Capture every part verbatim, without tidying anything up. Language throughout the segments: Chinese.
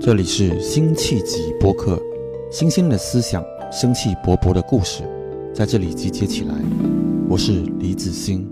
这里是辛弃疾播客，新鲜的思想，生气勃勃的故事，在这里集结起来。我是李子欣。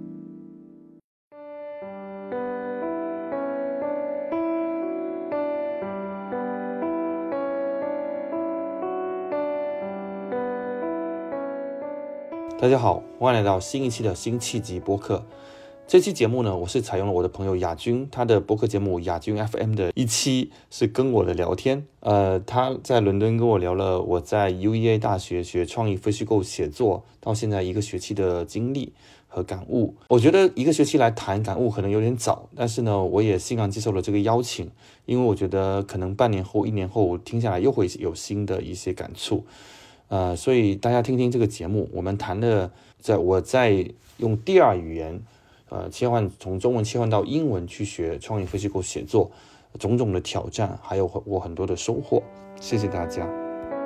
大家好，欢迎来到新一期的辛弃疾播客。这期节目呢，我是采用了我的朋友亚军他的播客节目亚军 F M 的一期，是跟我的聊天。呃，他在伦敦跟我聊了我在 U E A 大学学创意非虚构写作到现在一个学期的经历和感悟。我觉得一个学期来谈感悟可能有点早，但是呢，我也欣然接受了这个邀请，因为我觉得可能半年后、一年后听下来又会有新的一些感触。呃，所以大家听听这个节目，我们谈的，在我在用第二语言。呃，切换从中文切换到英文去学创意非虚构写作，种种的挑战，还有我很多的收获。谢谢大家。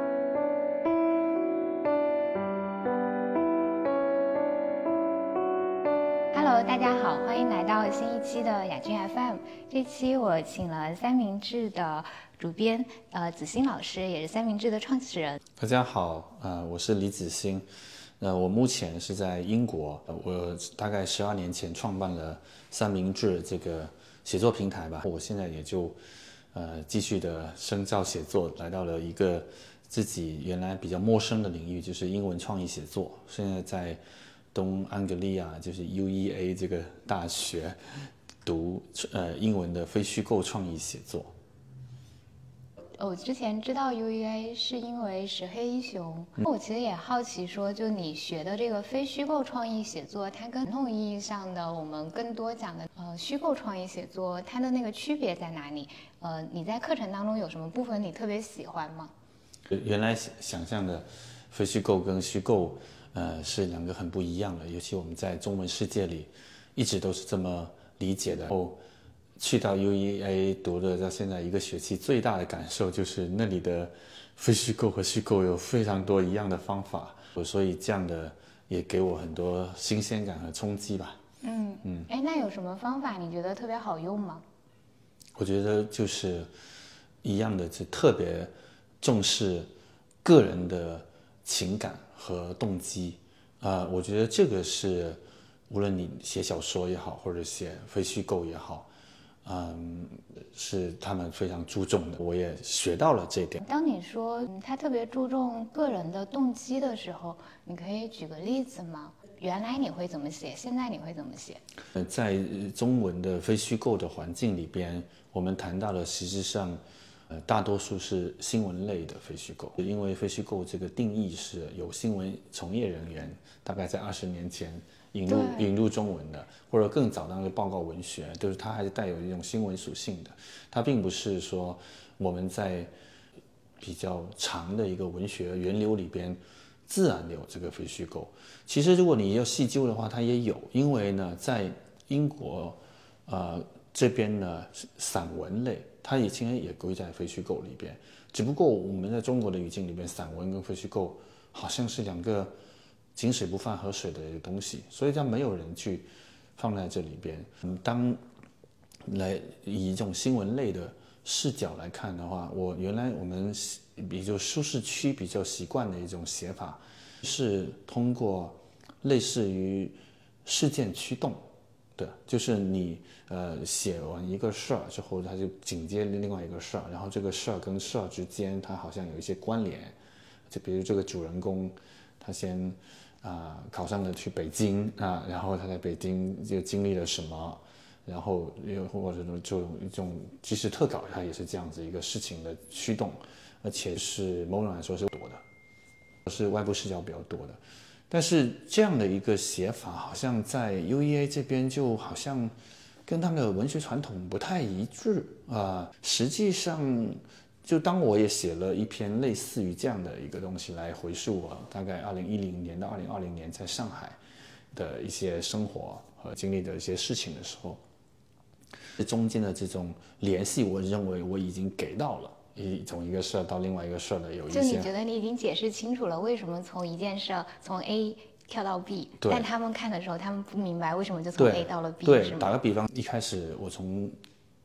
Hello， 大家好，欢迎来到新一期的亚军 F M。这期我请了三明治的主编，呃，子欣老师，也是三明治的创始人。 大家好，呃，我是李子欣。呃，我目前是在英国，呃、我大概十二年前创办了三明治这个写作平台吧。我现在也就呃继续的深造写作，来到了一个自己原来比较陌生的领域，就是英文创意写作。现在在东安格利亚，就是 U E A 这个大学读呃英文的非虚构创意写作。 我之前知道 U E A 是因为石黑一雄，嗯、我其实也好奇说，就你学的这个非虚构创意写作，它跟传统意义上的我们更多讲的呃虚构创意写作，它的那个区别在哪里？呃，你在课程当中有什么部分你特别喜欢吗？ 原来想象的非虚构跟虚构，呃，是两个很不一样的，尤其我们在中文世界里一直都是这么理解的。哦，去到 U E A 读了到现在一个学期，最大的感受就是那里的非虚构和虚构有非常多一样的方法，所以这样的也给我很多新鲜感和冲击吧。 嗯嗯，哎，那有什么方法你觉得特别好用吗？ 我觉得就是一样的，是特别重视个人的情感和动机。呃，我觉得这个是无论你写小说也好，或者写非虚构也好。嗯，是他们非常注重的，我也学到了这一点。 当你说他特别注重个人的动机的时候，你可以举个例子吗？原来你会怎么写？现在你会怎么写？ 呃，在中文的非虚构的环境里边，我们谈到的实际上，呃，大多数是新闻类的非虚构，因为非虚构这个定义是有新闻从业人员大概在二十年前引入引入中文的，或者更早的那个报告文学，就是它还是带有一种新闻属性的。它并不是说我们在比较长的一个文学源流里边自然有这个非虚构。其实如果你要细究的话，它也有，因为呢，在英国呃这边呢，散文类它以前也归在非虚构里边，只不过我们在中国的语境里边，散文跟非虚构好像是两个井水不犯河水的一个东西，所以它没有人去放在这里边。嗯，当来以一种新闻类的视角来看的话，我原来我们比较舒适区比较习惯的一种写法，是通过类似于事件驱动的，就是你呃写完一个事儿之后，它就紧接另外一个事儿，然后这个事儿跟事儿之间它好像有一些关联，就比如这个主人公他先啊、呃、考上了去北京啊，然后他在北京就经历了什么，然后又或者就一种即使特稿它也是这样子一个事情的驱动，而且是某种来说是多的，是外部视角比较多的。但是这样的一个写法好像在 U E A 这边就好像跟他们的文学传统不太一致啊、呃。实际上就当我也写了一篇类似于这样的一个东西来回溯我大概二零一零年到二零二零年在上海的一些生活和经历的一些事情的时候，这中间的这种联系我认为我已经给到了，从一个事儿到另外一个事儿的有一些， 就你觉得你已经解释清楚了为什么从一件事从 A 跳到 B， 但他们看的时候他们不明白为什么就从 A 到了 B。 对，打个比方，一开始我从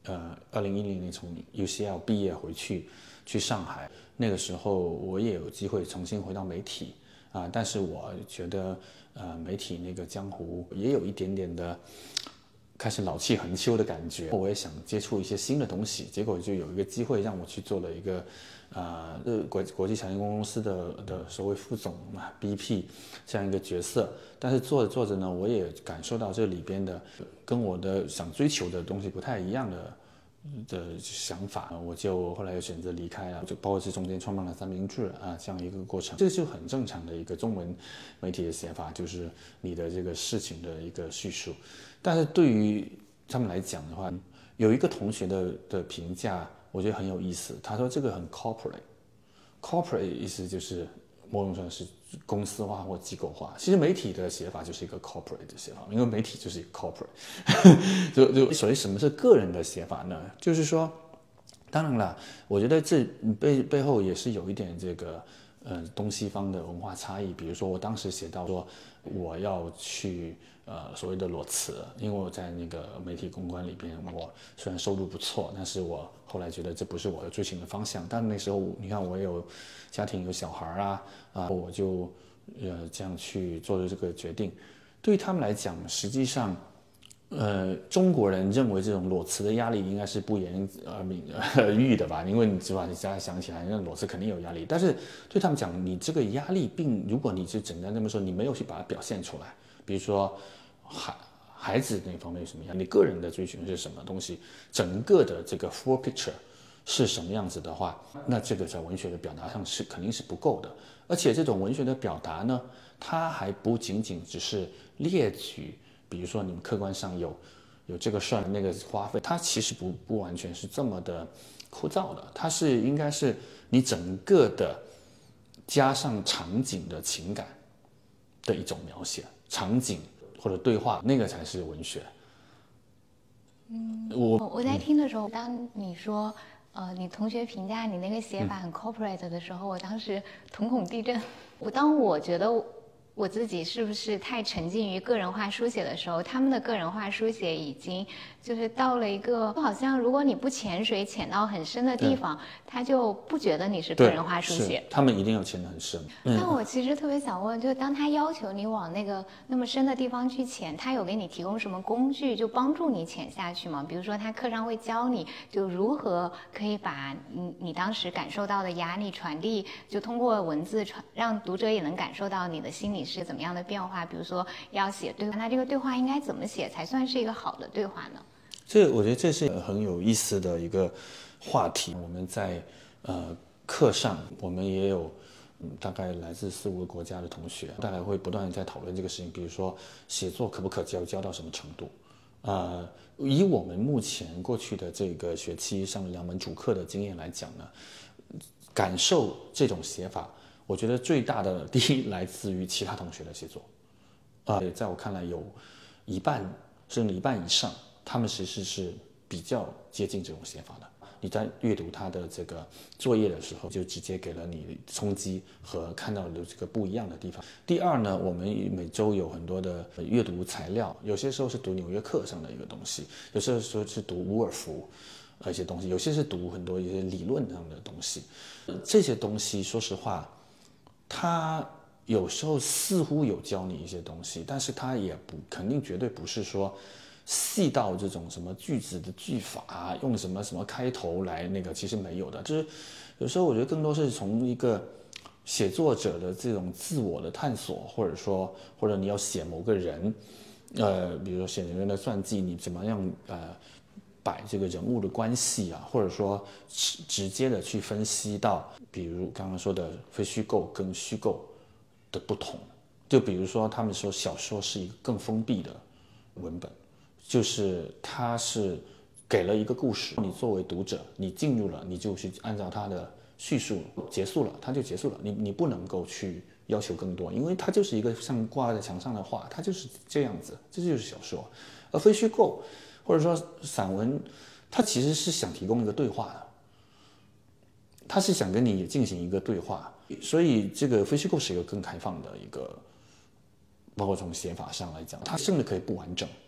呃，二零一零年从 U C L 毕业回去去上海，那个时候我也有机会重新回到媒体啊、呃，但是我觉得呃媒体那个江湖也有一点点的开始老气横秋的感觉，我也想接触一些新的东西，结果就有一个机会让我去做了一个呃国国际产业公司的的所谓副总嘛 B P 这样一个角色，但是做着做着呢，我也感受到这里边的跟我的想追求的东西不太一样的的想法，我就后来又选择离开了，就包括这中间创办了三明治啊这样一个过程，这个就很正常的一个中文媒体的写法，就是你的这个事情的一个叙述。但是对于他们来讲的话，有一个同学的的评价，我觉得很有意思。他说这个很 corporate，corporate 意思就是某种上是公司化或机构化。其实媒体的写法就是一个 corporate 的写法，因为媒体就是一个 corporate 就。就所以什么是个人的写法呢？就是说，当然了，我觉得这背背后也是有一点这个呃东西方的文化差异。比如说我当时写到说我要去。呃，所谓的裸辞，因为我在那个媒体公关里边，我虽然收入不错，但是我后来觉得这不是我的追寻的方向。但那时候你看我有家庭有小孩啊，啊，我就呃这样去做了这个决定。对于他们来讲，实际上，呃，中国人认为这种裸辞的压力应该是不言而明而喻的吧？因为你知道，你现在想起来，那裸辞肯定有压力。但是对他们讲，你这个压力并如果你就简单这么说，你没有去把它表现出来。比如说孩孩子那方面有什么样，你个人的追寻是什么东西，整个的这个 full picture 是什么样子的话，那这个在文学的表达上是肯定是不够的。而且这种文学的表达呢，它还不仅仅只是列举，比如说你们客观上有有这个事儿那个花费，它其实不不完全是这么的枯燥的，它是应该是你整个的加上场景的情感的一种描写。场景或者对话，那个才是文学。 嗯，我我在听的时候，当你说，呃，你同学评价你那个写法很 corporate 的时候，嗯、我当时瞳孔地震。我当我觉得我自己是不是太沉浸于个人化书写的时候，他们的个人化书写已经就是到了一个，好像如果你不潜水潜到很深的地方，他就不觉得你是个人化书写。 他们一定要潜得很深。 嗯、但我其实特别想问，就当他要求你往那个那么深的地方去潜，他有给你提供什么工具就帮助你潜下去吗？比如说他课上会教你就如何可以把你你当时感受到的压力传递，就通过文字传，让读者也能感受到你的心理是怎么样的变化。比如说要写对话，那这个对话应该怎么写才算是一个好的对话呢？ 这我觉得这是很有意思的一个话题。我们在呃课上，我们也有、嗯、大概来自四五个国家的同学，大概会不断的在讨论这个事情。比如说写作可不可教，教到什么程度？呃，以我们目前过去的这个学期上了两门主课的经验来讲呢，感受这种写法，我觉得最大的第一来自于其他同学的写作。啊、呃，在我看来，有一半甚至一半以上。他们其实是比较接近这种写法的。你在阅读他的这个作业的时候，就直接给了你冲击和看到的这个不一样的地方。第二呢，我们每周有很多的阅读材料，有些时候是读《纽约客》上的一个东西，有些时候是读伍尔夫一些东西，有些是读很多一些理论上的东西。这些东西，说实话，它有时候似乎有教你一些东西，但是它也不肯定绝对不是说。细到这种什么句子的句法，用什么什么开头来那个，其实没有的。就是有时候我觉得更多是从一个写作者的这种自我的探索，或者说或者你要写某个人，呃，比如说写人的传记，你怎么样呃摆这个人物的关系啊，或者说直接的去分析到，比如刚刚说的非虚构跟虚构的不同。就比如说他们说小说是一个更封闭的文本。就是它是给了一个故事，你作为读者，你进入了，你就去按照它的叙述结束了，它就结束了。你你不能够去要求更多，因为它就是一个像挂在墙上的画，它就是这样子，这就是小说。而非虚构或者说散文，它其实是想提供一个对话的，它是想跟你进行一个对话，所以这个非虚构是一个更开放的一个，包括从写法上来讲，它甚至可以不完整。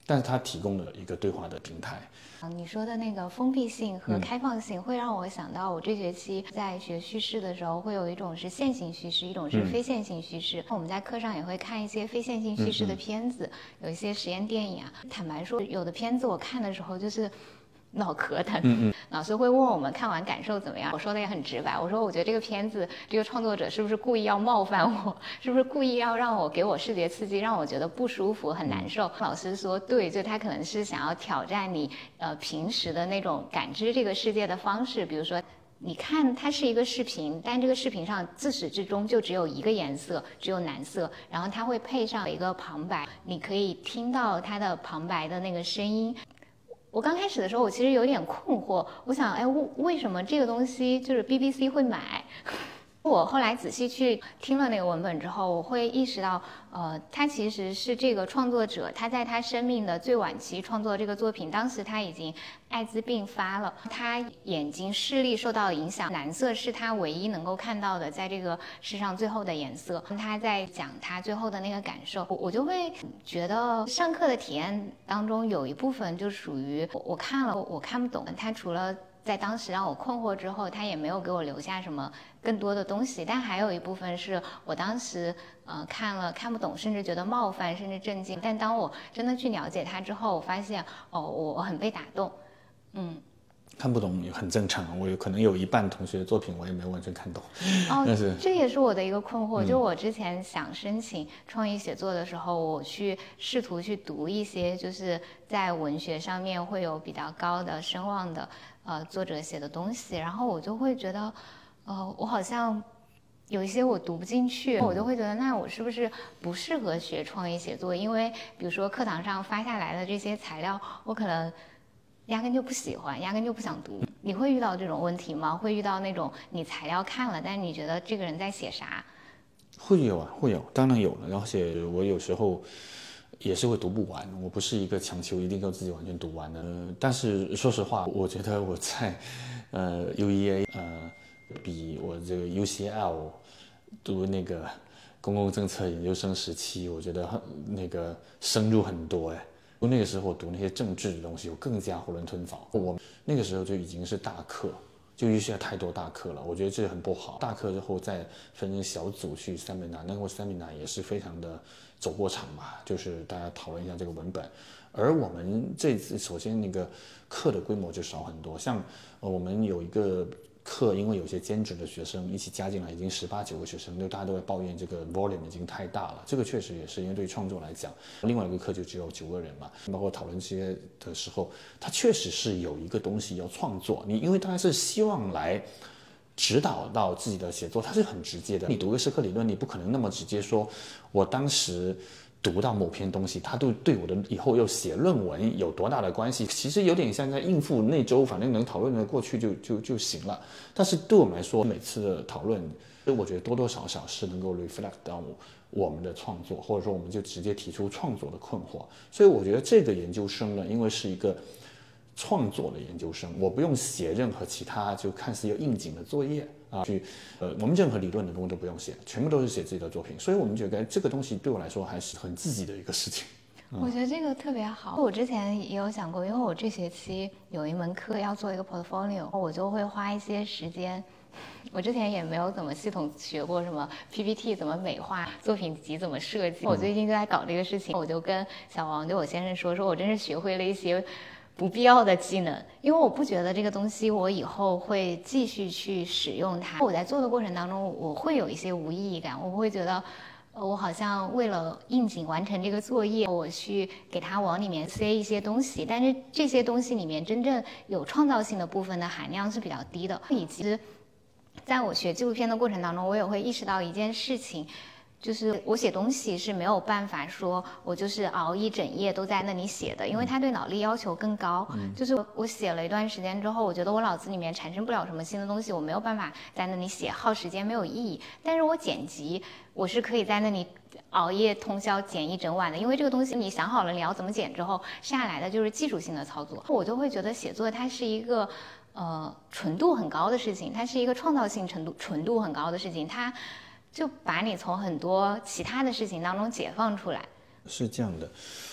但是它提供了一个对话的平台。 你说的那个封闭性和开放性会让我想到，我这学期在学叙事的时候，会有一种是线性叙事，一种是非线性叙事。嗯、我们在课上也会看一些非线性叙事的片子，嗯嗯有一些实验电影啊。坦白说，有的片子我看的时候就是脑壳疼。嗯嗯老师会问我们看完感受怎么样，我说的也很直白，我说我觉得这个片子这个创作者是不是故意要冒犯我，是不是故意要让我给我视觉刺激，让我觉得不舒服很难受。老师说对，就他可能是想要挑战你呃平时的那种感知这个世界的方式。比如说你看它是一个视频，但这个视频上自始至终就只有一个颜色，只有蓝色，然后它会配上一个旁白，你可以听到它的旁白的那个声音。我刚开始的时候，我其实有点困惑，我想，哎，为什么这个东西就是 B B C 会买？我后来仔细去听了那个文本之后，我会意识到，呃，他其实是这个创作者，他在他生命的最晚期创作这个作品，当时他已经艾滋病发了，他眼睛视力受到影响，蓝色是他唯一能够看到的，在这个世上最后的颜色。他在讲他最后的那个感受，我我就会觉得上课的体验当中有一部分就属于我我看了我看不懂，他除了在当时让我困惑之后，他也没有给我留下什么更多的东西，但还有一部分是我当时呃看了看不懂，甚至觉得冒犯，甚至震惊。但当我真的去了解他之后，我发现哦，我我很被打动。嗯， 看不懂也很正常，我有可能有一半同学的作品我也没有完全看懂。 哦， 但是这也是我的一个困惑。 嗯、 就我之前想申请创意写作的时候，我去试图去读一些就是在文学上面会有比较高的声望的呃作者写的东西，然后我就会觉得，呃，我好像有一些我读不进去，我就会觉得那我是不是不适合学创意写作？因为比如说课堂上发下来的这些材料，我可能压根就不喜欢，压根就不想读。你会遇到这种问题吗？会遇到那种你材料看了，但是你觉得这个人在写啥？ 会有啊，会有，当然有了。而且我有时候也是会读不完，我不是一个强求一定要自己完全读完的。呃、但是说实话，我觉得我在呃 U E A 呃比我这个 U C L 读那个公共政策研究生时期，我觉得那个深入很多哎。那个时候读那些政治的东西，我更加囫囵吞枣。我那个时候就已经是大课，就预下太多大课了，我觉得这很不好。大课之后再分成小组去 seminar， 那个 seminar 也是非常的走过场吧，就是大家讨论一下这个文本。而我们这次首先那个课的规模就少很多，像呃我们有一个课，因为有些兼职的学生一起加进来，已经十八九个学生，就大家都会抱怨这个 volume 已经太大了。这个确实也是因为对创作来讲，另外一个课就只有九个人嘛，包括讨论这些的时候，它确实是有一个东西要创作。你因为大家是希望来指导到自己的写作，它是很直接的。你读个社科理论，你不可能那么直接说，我当时读到某篇东西，它都对我的以后要写论文有多大的关系？其实有点像在应付那周，反正能讨论的过去就就就行了。但是对我们来说，每次的讨论，我觉得多多少少是能够 reflect 到我们的创作，或者说我们就直接提出创作的困惑。所以我觉得这个研究生呢，因为是一个创作的研究生，我不用写任何其他就看似有应景的作业啊，去呃，我们任何理论的东西都不用写，全部都是写自己的作品。所以我们觉得这个东西对我来说还是很自己的一个事情。嗯、 我觉得这个特别好。我之前也有想过，因为我这学期有一门课要做一个 portfolio， 我就会花一些时间。我之前也没有怎么系统学过什么 P P T 怎么美化，作品集怎么设计。我最近就在搞这个事情，我就跟小王就我先生说，说我真是学会了一些不必要的技能，因为我不觉得这个东西我以后会继续去使用它。我在做的过程当中，我会有一些无意义感，我会觉得呃，我好像为了应景完成这个作业，我去给它往里面塞一些东西，但是这些东西里面真正有创造性的部分的含量是比较低的。以及在我学纪录片的过程当中，我也会意识到一件事情，就是我写东西是没有办法说我就是熬一整夜都在那里写的，因为它对脑力要求更高。嗯、就是我写了一段时间之后，我觉得我脑子里面产生不了什么新的东西，我没有办法在那里写，耗时间没有意义。但是我剪辑，我是可以在那里熬夜通宵剪一整晚的，因为这个东西你想好了你要怎么剪之后，下来的就是技术性的操作。我就会觉得写作它是一个呃纯度很高的事情，它是一个创造性程度纯度很高的事情，它就把你从很多其他的事情当中解放出来。 是这样的，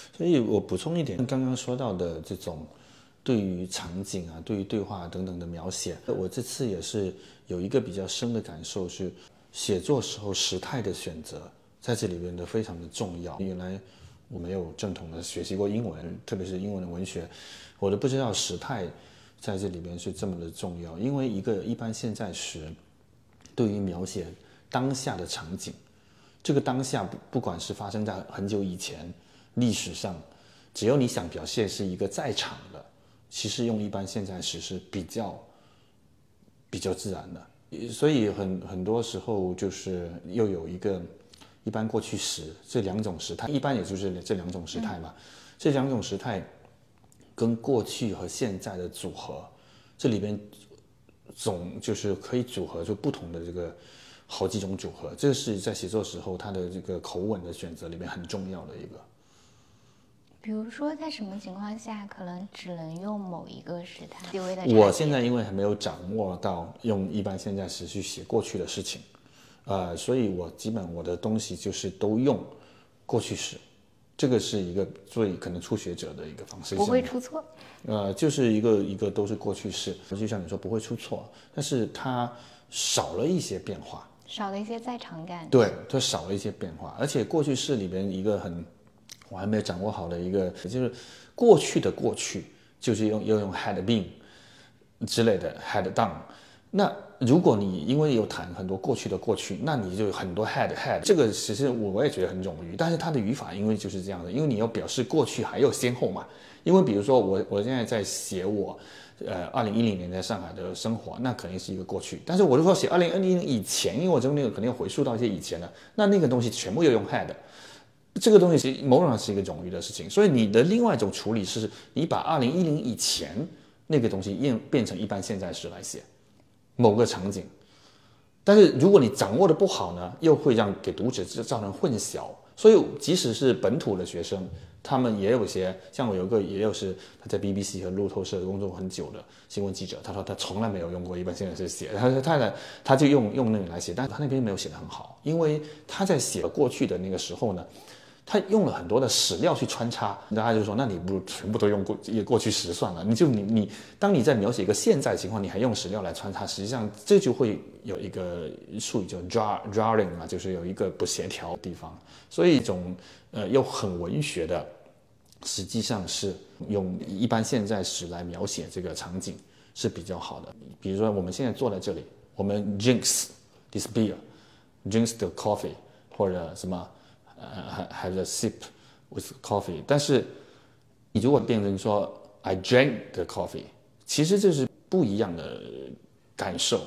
所以我补充一点，刚刚说到的这种对于场景啊、对于对话等等的描写，我这次也是有一个比较深的感受，是写作时候时态的选择在这里边的非常的重要。原来我没有正统的学习过英文，特别是英文的文学，我都不知道时态在这里边是这么的重要。因为一个一般现在时对于描写当下的场景，这个当下不不管是发生在很久以前历史上，只要你想表现是一个在场的，其实用一般现在时是比较比较自然的。所以很很多时候就是又有一个一般过去时这两种时态，一般也就是这两种时态嘛、嗯、这两种时态跟过去和现在的组合，这里边总就是可以组合出不同的这个好几种组合，这是在写作时候它的这个口吻的选择里面很重要的一个。 比如说在什么情况下可能只能用某一个时态？ 我现在因为还没有掌握到用一般现在时去写过去的事情，呃，所以我基本我的东西就是都用过去时，这个是一个最可能初学者的一个方式， 不会出错。 呃，就是一个一个都是过去式，就像你说不会出错，但是它少了一些变化， 少了一些在场感。 对，它少了一些变化，而且过去式里边一个很我还没有掌握好的一个，就是过去的过去就是用要用 had been 之类的 had done。那如果你因为有谈很多过去的过去，那你就有很多 had had， 这个其实我也觉得很冗余，但是它的语法因为就是这样的，因为你要表示过去还有先后嘛。因为比如说我我现在在写我呃二零一零年在上海的生活，那肯定是一个过去，但是我如果写二零二零年以前，因为我这个肯定回溯到一些以前的，那那个东西全部要用 had。这个东西是某种上是一个冗余的事情，所以你的另外一种处理是你把二零一零以前那个东西变变成一般现在时来写某个场景，但是如果你掌握的不好呢，又会让给读者造成混淆。所以即使是本土的学生，他们也有些，像我有个也有是他在 B B C 和路透社工作很久的新闻记者，他说他从来没有用过一般现在时写，他他他他就用用那个来写，但是他那边没有写得很好，因为他在写过去的那个时候呢，他用了很多的史料去穿插，然后他就说，那你不如全部都用过也过去时算了。你就你你，当你在描写一个现在情况，你还用史料来穿插，实际上这就会有一个术语叫 jar jarring 嘛，就是有一个不协调的地方。所以一种呃又很文学的，实际上是用一般现在时来描写这个场景是比较好的。比如说我们现在坐在这里，我们 drinks this beer, drinks the coffee， 或者什么。呃 have a sip with coffee， 但是你如果变成说 I drank the coffee， 其实这是不一样的感受。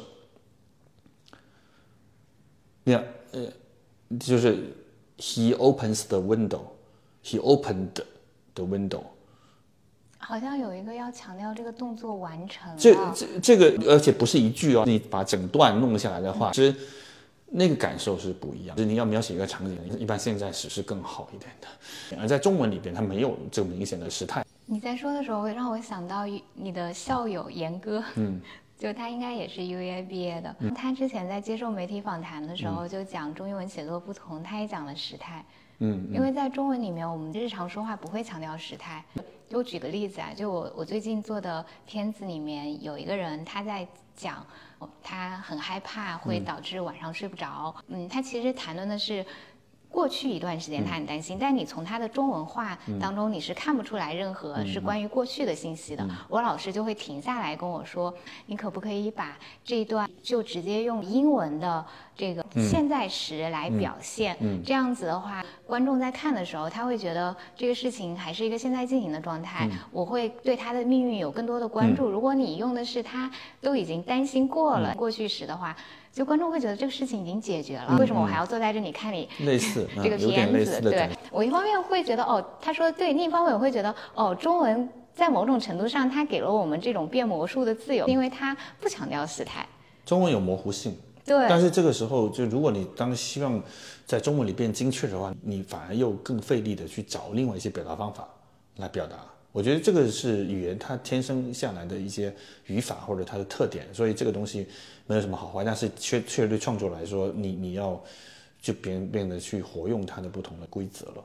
你看，呃，就是 he opens the window， he opened the window， 好像有一个要强调这个动作完成了。 这这这个，而且不是一句哦，你把整段弄下来的话，其实。那个感受是不一样，就是你要描写一个场景，一般现在时是更好一点的。而在中文里边，它没有这么明显的时态。 你在说的时候，让我想到你的校友严哥， 嗯， 就他应该也是 U E A 毕业的。嗯、他之前在接受媒体访谈的时候，就讲中英文写作不同，他也讲了时态。 嗯， 因为在中文里面，我们日常说话不会强调时态。就我举个例子啊，就我我最近做的片子里面有一个人，他在讲他很害怕会导致晚上睡不着。嗯，他其实谈论的是过去一段时间他很担心，嗯、但你从他的中文话当中你是看不出来任何是关于过去的信息的。嗯、我老师就会停下来跟我说，你可不可以把这一段就直接用英文的这个现在时来表现，嗯嗯、这样子的话观众在看的时候他会觉得这个事情还是一个现在进行的状态，嗯、我会对他的命运有更多的关注。嗯、如果你用的是他都已经担心过了，嗯、过去时的话，就观众会觉得这个事情已经解决了，嗯、为什么我还要坐在这里看你类似这个片子？对，我一方面会觉得哦，他说对，另一方面我会觉得哦，中文在某种程度上它给了我们这种变魔术的自由，因为它不强调时态。 中文有模糊性， 对， 但是这个时候就如果你当希望在中文里变精确的话，你反而又更费力的去找另外一些表达方法来表达。我觉得这个是语言它天生下来的一些语法或者它的特点，所以这个东西没有什么好坏，但是确确对创作来说，你你要就变变得去活用它的不同的规则了。 因为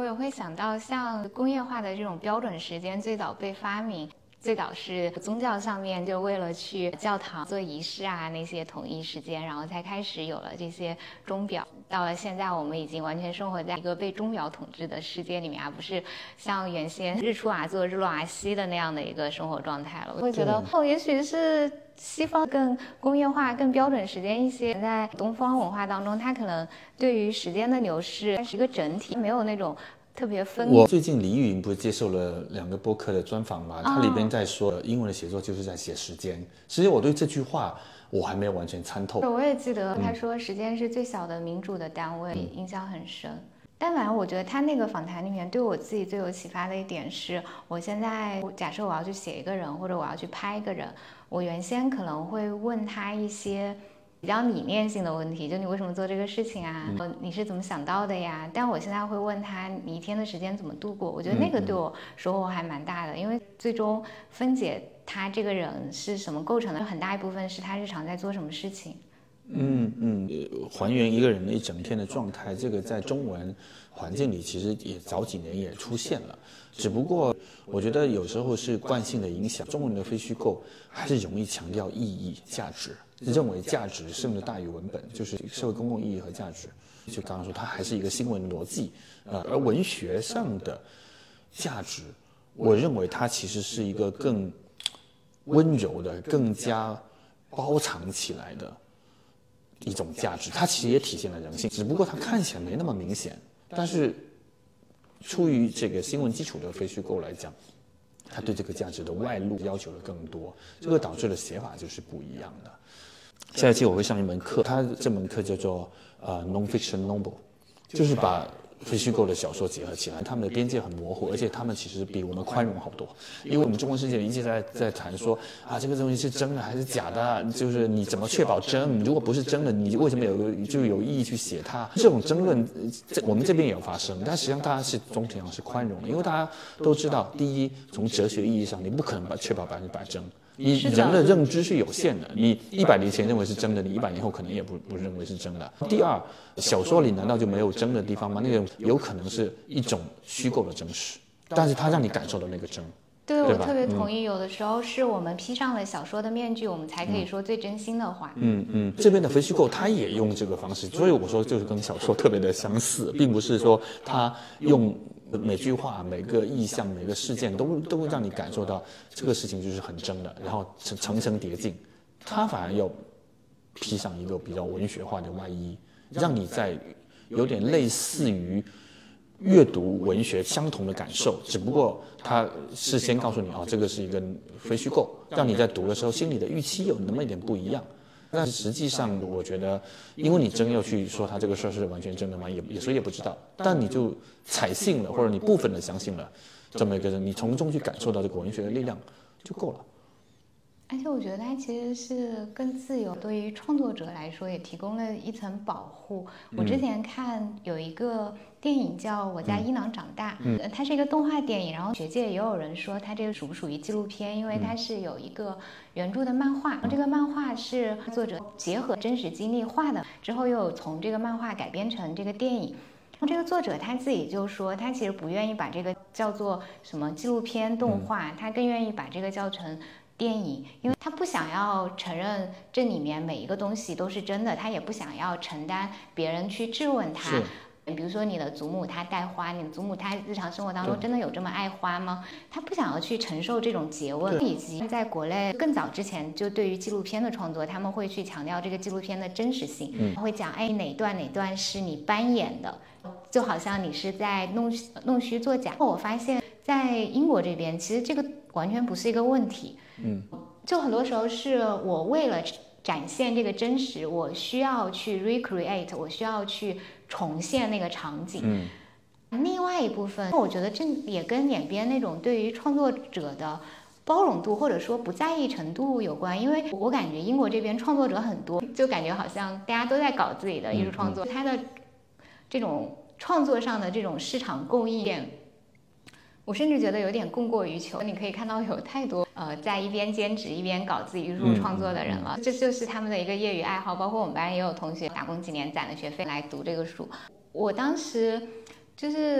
也会想到像工业化的这种标准时间最早被发明，最早是宗教上面就为了去教堂做仪式啊，那些统一时间，然后才开始有了这些钟表。到了现在，我们已经完全生活在一个被钟表统治的世界里面，而不是像原先日出而作日落而息的那样的一个生活状态了。我会觉得哦，也许是西方更工业化、更标准时间一些，在东方文化当中，它可能对于时间的流逝是一个整体，没有那种特别分。 我最近李宇不是接受了两个播客的专访嘛，他里边在说英文的写作就是在写时间。实际我对这句话我还没有完全参透。 我也记得他说时间是最小的民主的单位，嗯、印象很深。但反正我觉得他那个访谈里面对我自己最有启发的一点是，我现在假设我要去写一个人，或者我要去拍一个人，我原先可能会问他一些比较理念性的问题，就你为什么做这个事情啊？嗯、你是怎么想到的呀？但我现在会问他，你一天的时间怎么度过？我觉得那个对我收获还蛮大的，因为最终分解他这个人是什么构成的，很大一部分是他日常在做什么事情。 嗯嗯，还原一个人的一整天的状态，这个在中文环境里其实也早几年也出现了，只不过我觉得有时候是惯性的影响，中文的非虚构还是容易强调意义、价值，认为价值胜的大于文本，就是社会公共意义和价值。就刚刚说，它还是一个新闻逻辑，呃，而文学上的价值，我认为它其实是一个更温柔的、更加包藏起来的一种价值，它其实也体现了人性，只不过它看起来没那么明显。但是，出于这个新闻基础的非虚构来讲，它对这个价值的外露要求的更多，这个导致的写法就是不一样的。下一期我会上一门课，它这门课叫做呃 non-fiction novel， 就是把非虚构的小说结合起来，他们的边界很模糊，而且他们其实比我们宽容好多。因为我们中文世界一直在在谈说啊，这个东西是真的还是假的，就是你怎么确保真？如果不是真的，你为什么有就有意义去写它？这种争论，这我们这边也有发生，但实际上大家是总体上是宽容的，因为大家都知道，第一，从哲学意义上，你不可能把确保百分之百真。你人的认知是有限的，你一百年前认为是真的，你一百年后可能也不不认为是真的。第二，小说里难道就没有真的地方吗？那个有可能是一种虚构的真实，但是它让你感受到那个真。 对，我特别同意。有的时候是我们披上了小说的面具，我们才可以说最真心的话。 嗯嗯，这边的非虚构它也用这个方式，所以我说就是跟小说特别的相似，并不是说它用每句话、每个意象、每个事件都都会让你感受到这个事情就是很真的，然后层层层叠进，它反而要披上一个比较文学化的外衣，让你在有点类似于阅读文学相同的感受，只不过它事先告诉你啊、哦，这个是一个非虚构，让你在读的时候心里的预期有那么一点不一样。但是实际上，我觉得，因为你真要去说它这个事儿是完全真的吗？也也谁也不知道。但你就采信了，或者你部分的相信了这么一个人，你从中去感受到这个文学的力量就够了。 而且我觉得它其实是更自由，对于创作者来说也提供了一层保护。我之前看有一个电影叫《我家伊朗长大》，嗯，它是一个动画电影，然后学界也有人说它这个属不属于纪录片，因为它是有一个原著的漫画，这个漫画是作者结合真实经历画的，之后又从这个漫画改编成这个电影。这个作者他自己就说，他其实不愿意把这个叫做什么纪录片动画，他更愿意把这个叫成电影，因为他不想要承认这里面每一个东西都是真的，他也不想要承担别人去质问他。比如说你的祖母她带花，你的祖母她日常生活当中真的有这么爱花吗？他不想要去承受这种诘问，以及在国内更早之前就对于纪录片的创作，他们会去强调这个纪录片的真实性，嗯、会讲哎哪段哪段是你扮演的，就好像你是在弄弄虚作假。我发现在英国这边，其实这个完全不是一个问题，嗯，就很多时候是我为了展现这个真实，我需要去 recreate， 我需要去重现那个场景。嗯，另外一部分，我觉得这也跟两边那种对于创作者的包容度或者说不在意程度有关。因为我感觉英国这边创作者很多，就感觉好像大家都在搞自己的艺术创作，它的这种创作上的这种市场供应，我甚至觉得有点供过于求。你可以看到有太多呃在一边兼职一边搞自己艺术创作的人了，嗯嗯嗯、这就是他们的一个业余爱好。包括我们班也有同学打工几年攒了学费来读这个书。我当时就是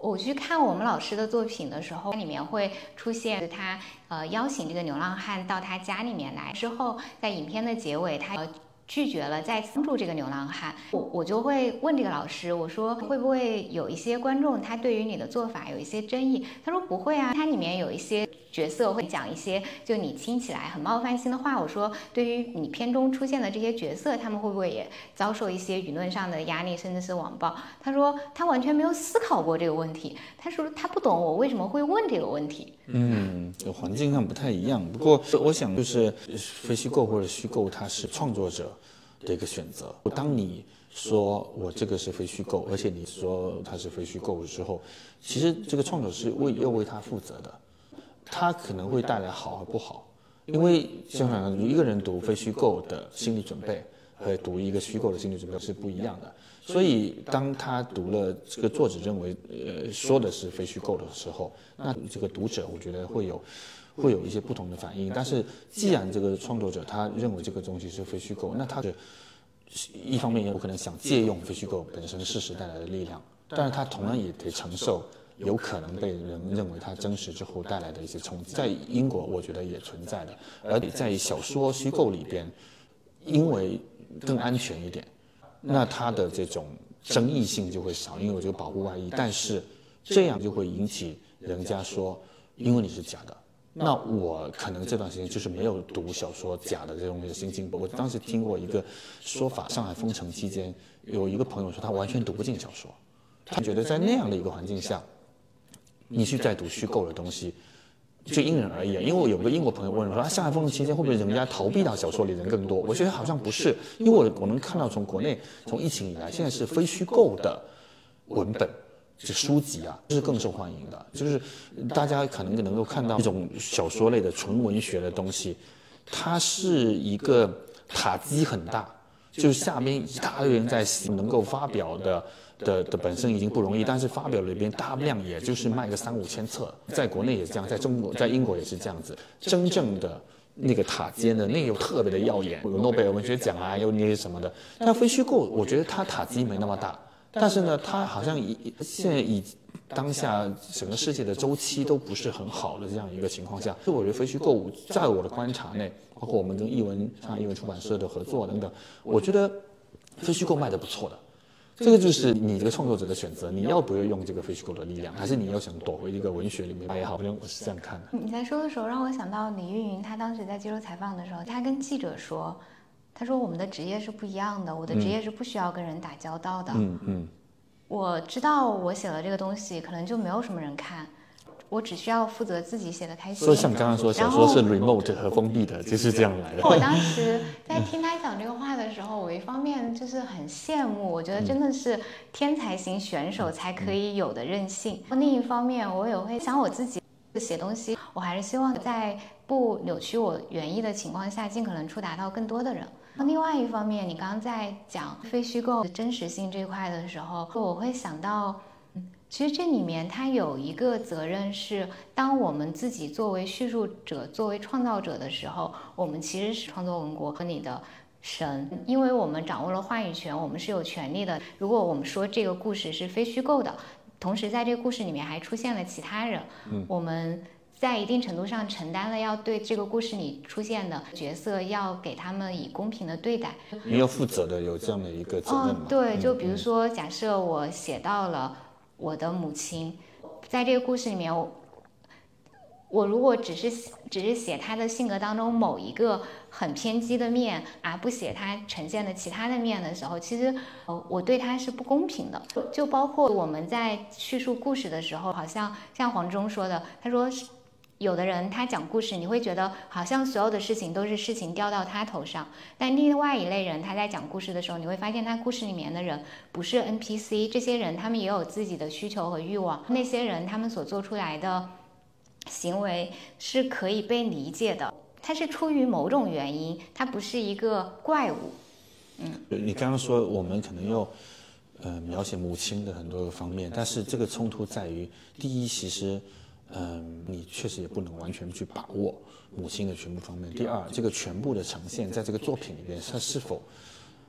我去看我们老师的作品的时候，里面会出现他呃邀请这个流浪汉到他家里面来之后，在影片的结尾，他呃拒绝了再帮助这个流浪汉。我我就会问这个老师，我说会不会有一些观众他对于你的做法有一些争议？他说不会啊，它里面有一些角色会讲一些就你听起来很冒犯性的话。我说对于你片中出现的这些角色，他们会不会也遭受一些舆论上的压力，甚至是网暴？他说他完全没有思考过这个问题，他说他不懂我为什么会问这个问题。 嗯，环境上不太一样，不过我想就是非虚构或者虚构，它是创作者的一个选择。当你说我这个是非虚构，而且你说它是非虚构之后，其实这个创作是为要为它负责的，它可能会带来好和不好。因为想想一个人读非虚构的心理准备和读一个虚构的心理准备是不一样的，所以当他读了这个作者认为呃说的是非虚构的时候，那这个读者我觉得会有会有一些不同的反应。但是既然这个创作者他认为这个东西是非虚构，那他是一方面也有可能想借用非虚构本身事实带来的力量，但是他同样也得承受有可能被人认为它真实之后带来的一些冲击。在英国我觉得也存在的，而在小说虚构里边，因为更安全一点，那它的这种争议性就会少，因为我就保护外衣。但是这样就会引起人家说，因为你是假的，那我可能这段时间就是没有读小说假的这种的心情。我当时听过一个说法，上海封城期间有一个朋友说他完全读不进小说，他觉得在那样的一个环境下，你去再读虚构的东西就因人而异。因为我有个英国朋友问我说，啊，上海封城期间会不会人家逃避到小说里人更多？我觉得好像不是，因为我我能看到从国内从疫情以来，现在是非虚构的文本这书籍啊，这是更受欢迎的。就是大家可能能够看到一种小说类的纯文学的东西，它是一个塔基很大，就是下面一大堆人在写，能够发表的的的本身已经不容易，但是发表里边大量也就是卖个三五千册，在国内也是这样，在中国在英国也是这样子。真正的那个塔尖的那个又特别的耀眼，有诺贝尔文学奖啊，有那些什么的。但非虚构，我觉得它塔基没那么大，但是呢，它好像以现在以当下整个世界的周期都不是很好的这样一个情况下，所以我觉得非虚构在我的观察内，包括我们跟译文上海译文出版社的合作等等，我觉得非虚构卖得不错的。这个就是你这个创作者的选择，你要不要用这个非虚构的力量，还是你要想躲回一个文学里面也好，我是这样看的。 你在说的时候让我想到李玉云，她当时在接受采访的时候，她跟记者说，她说我们的职业是不一样的，我的职业是不需要跟人打交道的。 嗯嗯， 我知道我写了这个东西，可能就没有什么人看。我只需要负责自己写的开心。 所以像刚刚说，小说是 remote 和封闭的，就是这样来的。 我当时在听他讲这个话的时候，我一方面就是很羡慕，我觉得真的是天才型选手才可以有的韧性。嗯、另一方面，我也会想我自己写东西，我还是希望在不扭曲我原意的情况下，尽可能触达到更多的人。另外一方面，你刚刚在讲非虚构真实性这一块的时候，我会想到。其实这里面它有一个责任是，当我们自己作为叙述者、作为创造者的时候，我们其实是创作文国和你的神，因为我们掌握了话语权，我们是有权利的。如果我们说这个故事是非虚构的，同时在这个故事里面还出现了其他人，嗯，我们在一定程度上承担了要对这个故事里出现的角色要给他们以公平的对待。 你要负责的有这样的一个责任嘛？ 哦，对，就比如说，假设我写到了我的母亲，在这个故事里面，我我如果只是只是写她的性格当中某一个很偏激的面，而不写她呈现的其他的面的时候，其实呃我对她是不公平的。就包括我们在叙述故事的时候，好像像黄忠说的，他说有的人他讲故事，你会觉得好像所有的事情都是事情掉到他头上，但另外一类人他在讲故事的时候，你会发现他故事里面的人不是 N P C， 这些人他们也有自己的需求和欲望，那些人他们所做出来的行为是可以被理解的，它是出于某种原因，它不是一个怪物。嗯， 你刚刚说我们可能要呃描写母亲的很多个方面，但是这个冲突在于，第一，其实嗯，你确实也不能完全去把握母亲的全部方面。第二，这个全部的呈现在这个作品里边，它是否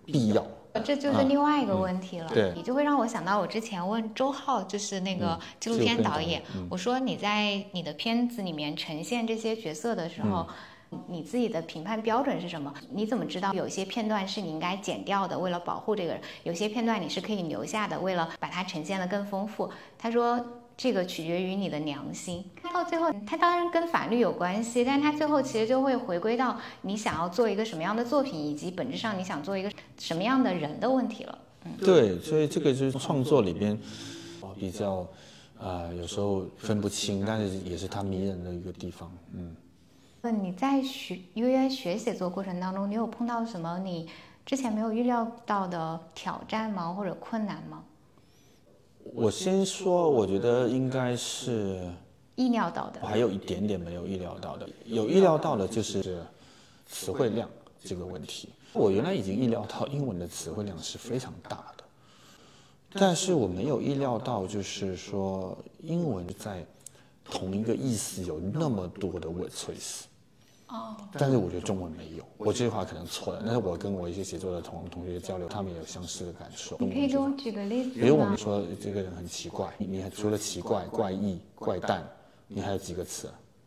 必要。 这就是另外一个问题了， 嗯、对， 你就会让我想到我之前问周浩，就是那个纪录片导演， 嗯、 我说你在你的片子里面呈现这些角色的时候。嗯，你自己的评判标准是什么？你怎么知道有些片段是你应该剪掉的，为了保护这个人；有些片段你是可以留下的，为了把它呈现得更丰富？他说这个取决于你的良心。到最后，它当然跟法律有关系，但它最后其实就会回归到你想要做一个什么样的作品，以及本质上你想做一个什么样的人的问题了。嗯， 对，所以这个就是创作里边比较呃有时候分不清，但是也是它迷人的一个地方。嗯。 你在学 U E I 学写作过程当中，你有碰到什么你之前没有预料到的挑战吗？或者困难吗？ 我先说，我觉得应该是意料到的， 还有一点点没有意料到的。有意料到的就是词汇量这个问题。我原来已经意料到英文的词汇量是非常大的，但是我没有意料到，就是说英文在同一个意思有那么多的 word choice。 哦， 但是我觉得中文没有，我这句话可能错了，但是我跟我一些写作的同同学交流，他们也有相似的感受。 你可以给我举个例子吗？ 比如我们说这个人很奇怪，你你除了奇怪、怪异、怪诞，你还有几个词？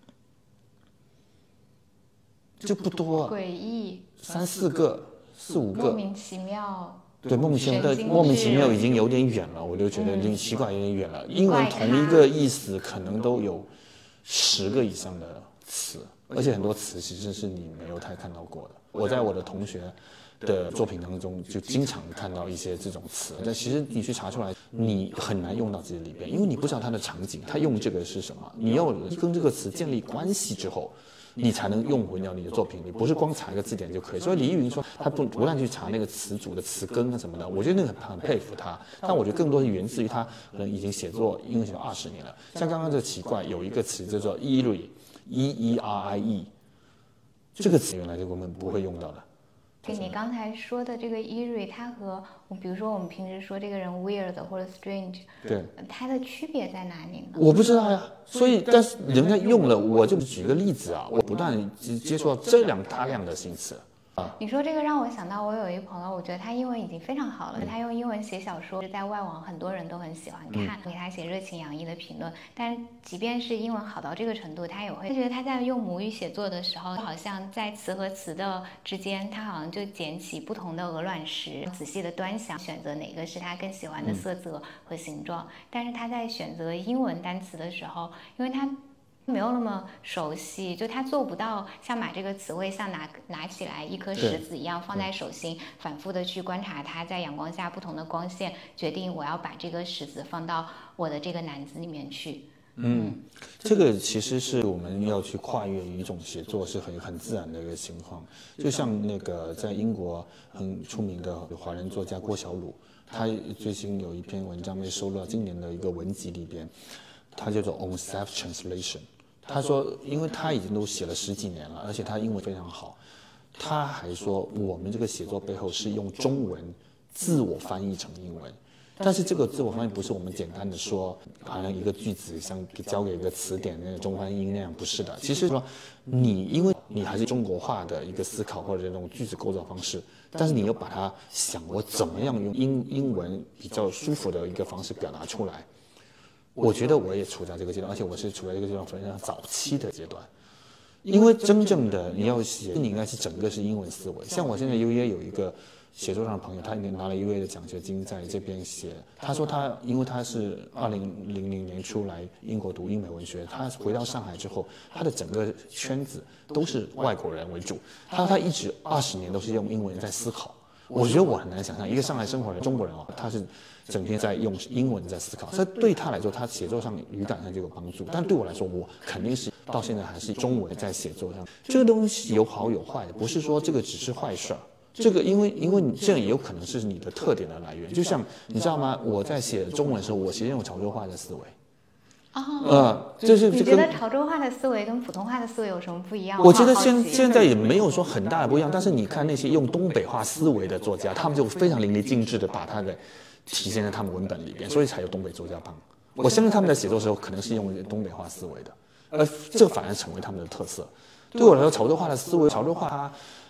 就不多， 诡异， 三四个、四五个， 莫名其妙。 对，莫名其妙的莫名其妙已经有点远了，我就觉得离奇怪有点远了。英文同一个意思可能都有十个以上的词。而且很多词其实是你没有太看到过的。我在我的同学的作品当中就经常看到一些这种词，但其实你去查出来，你很难用到这里边，因为你不知道它的场景，它用这个是什么。你要跟这个词建立关系之后，你才能用回到你的作品里，不是光查一个字典就可以。所以李依云说他不不断去查那个词组的词根啊什么的，我觉得那个很佩服他。但我觉得更多是源自于他可能已经写作英文写了二十年了。像刚刚这奇怪有一个词叫做 eerie。E E R I E， 这个词原来是我们不会用到的。 对，你刚才说的这个 eerie， 它和我比如说我们平时说这个人 weird 或者 strange， 对， 它的区别在哪里呢？ 我不知道呀。所以，但是人家用了，我就举个例子啊，我不断接触到这样大量的新词。啊、 你说这个让我想到，我有一朋友，我觉得他英文已经非常好了，嗯、他用英文写小说，在外网很多人都很喜欢看，给、嗯、他写热情洋溢的评论。但是即便是英文好到这个程度，他也会觉得他在用母语写作的时候，好像在词和词的之间，他好像就捡起不同的鹅卵石，仔细的端详，选择哪个是他更喜欢的色泽和形状。嗯、但是他在选择英文单词的时候，因为他没有那么熟悉，就他做不到像把这个词汇像拿拿起来一颗石子一样放在手心，反复的去观察它在阳光下不同的光线，决定我要把这个石子放到我的这个篮子里面去。 嗯，这个其实是我们要去跨越一种写作是很很自然的一个情况。就像那个在英国很出名的华人作家郭小鲁，他最近有一篇文章被收录到今年的一个文集里边，它叫做 On Self Translation。他说，因为他已经都写了十几年了，而且他英文非常好，他还说我们这个写作背后是用中文自我翻译成英文。但是这个自我翻译不是我们简单的说，好像一个句子像交给一个词典那个中翻英那样，不是的。其实说你因为你还是中国化的一个思考或者这种句子构造方式，但是你又把它想我怎么样用英英文比较舒服的一个方式表达出来。我觉得我也处在这个阶段，而且我是处在这个阶段非常早期的阶段，因为真正的你要写，你应该是整个是英文思维。像我现在 U E A 有一个写作上的朋友，他已经拿了 U E A 的奖学金在这边写。他说他因为他是二零零零年出来英国读英美文学，他回到上海之后，他的整个圈子都是外国人为主。他说他一直二十年都是用英文在思考。我觉得我很难想象一个上海生活的中国人哦，他是整天在用英文在思考，所以对他来说，他写作上语感上就有帮助。但对我来说，我肯定是到现在还是中文在写作上。这个东西有好有坏的，不是说这个只是坏事儿。这个因为因为你这样也有可能是你的特点的来源。就像你知道吗？我在写中文的时候，我其实用潮州话的思维。 哦， 呃，就是你觉得潮州话的思维跟普通话的思维有什么不一样？ 我觉得现现在也没有说很大的不一样，但是你看那些用东北话思维的作家，他们就非常淋漓尽致的把它给体现在他们文本里边，所以才有东北作家帮。我相信他们在写作的时候可能是用东北话思维的，而这反而成为他们的特色。对我来说，潮州话的思维，潮州话它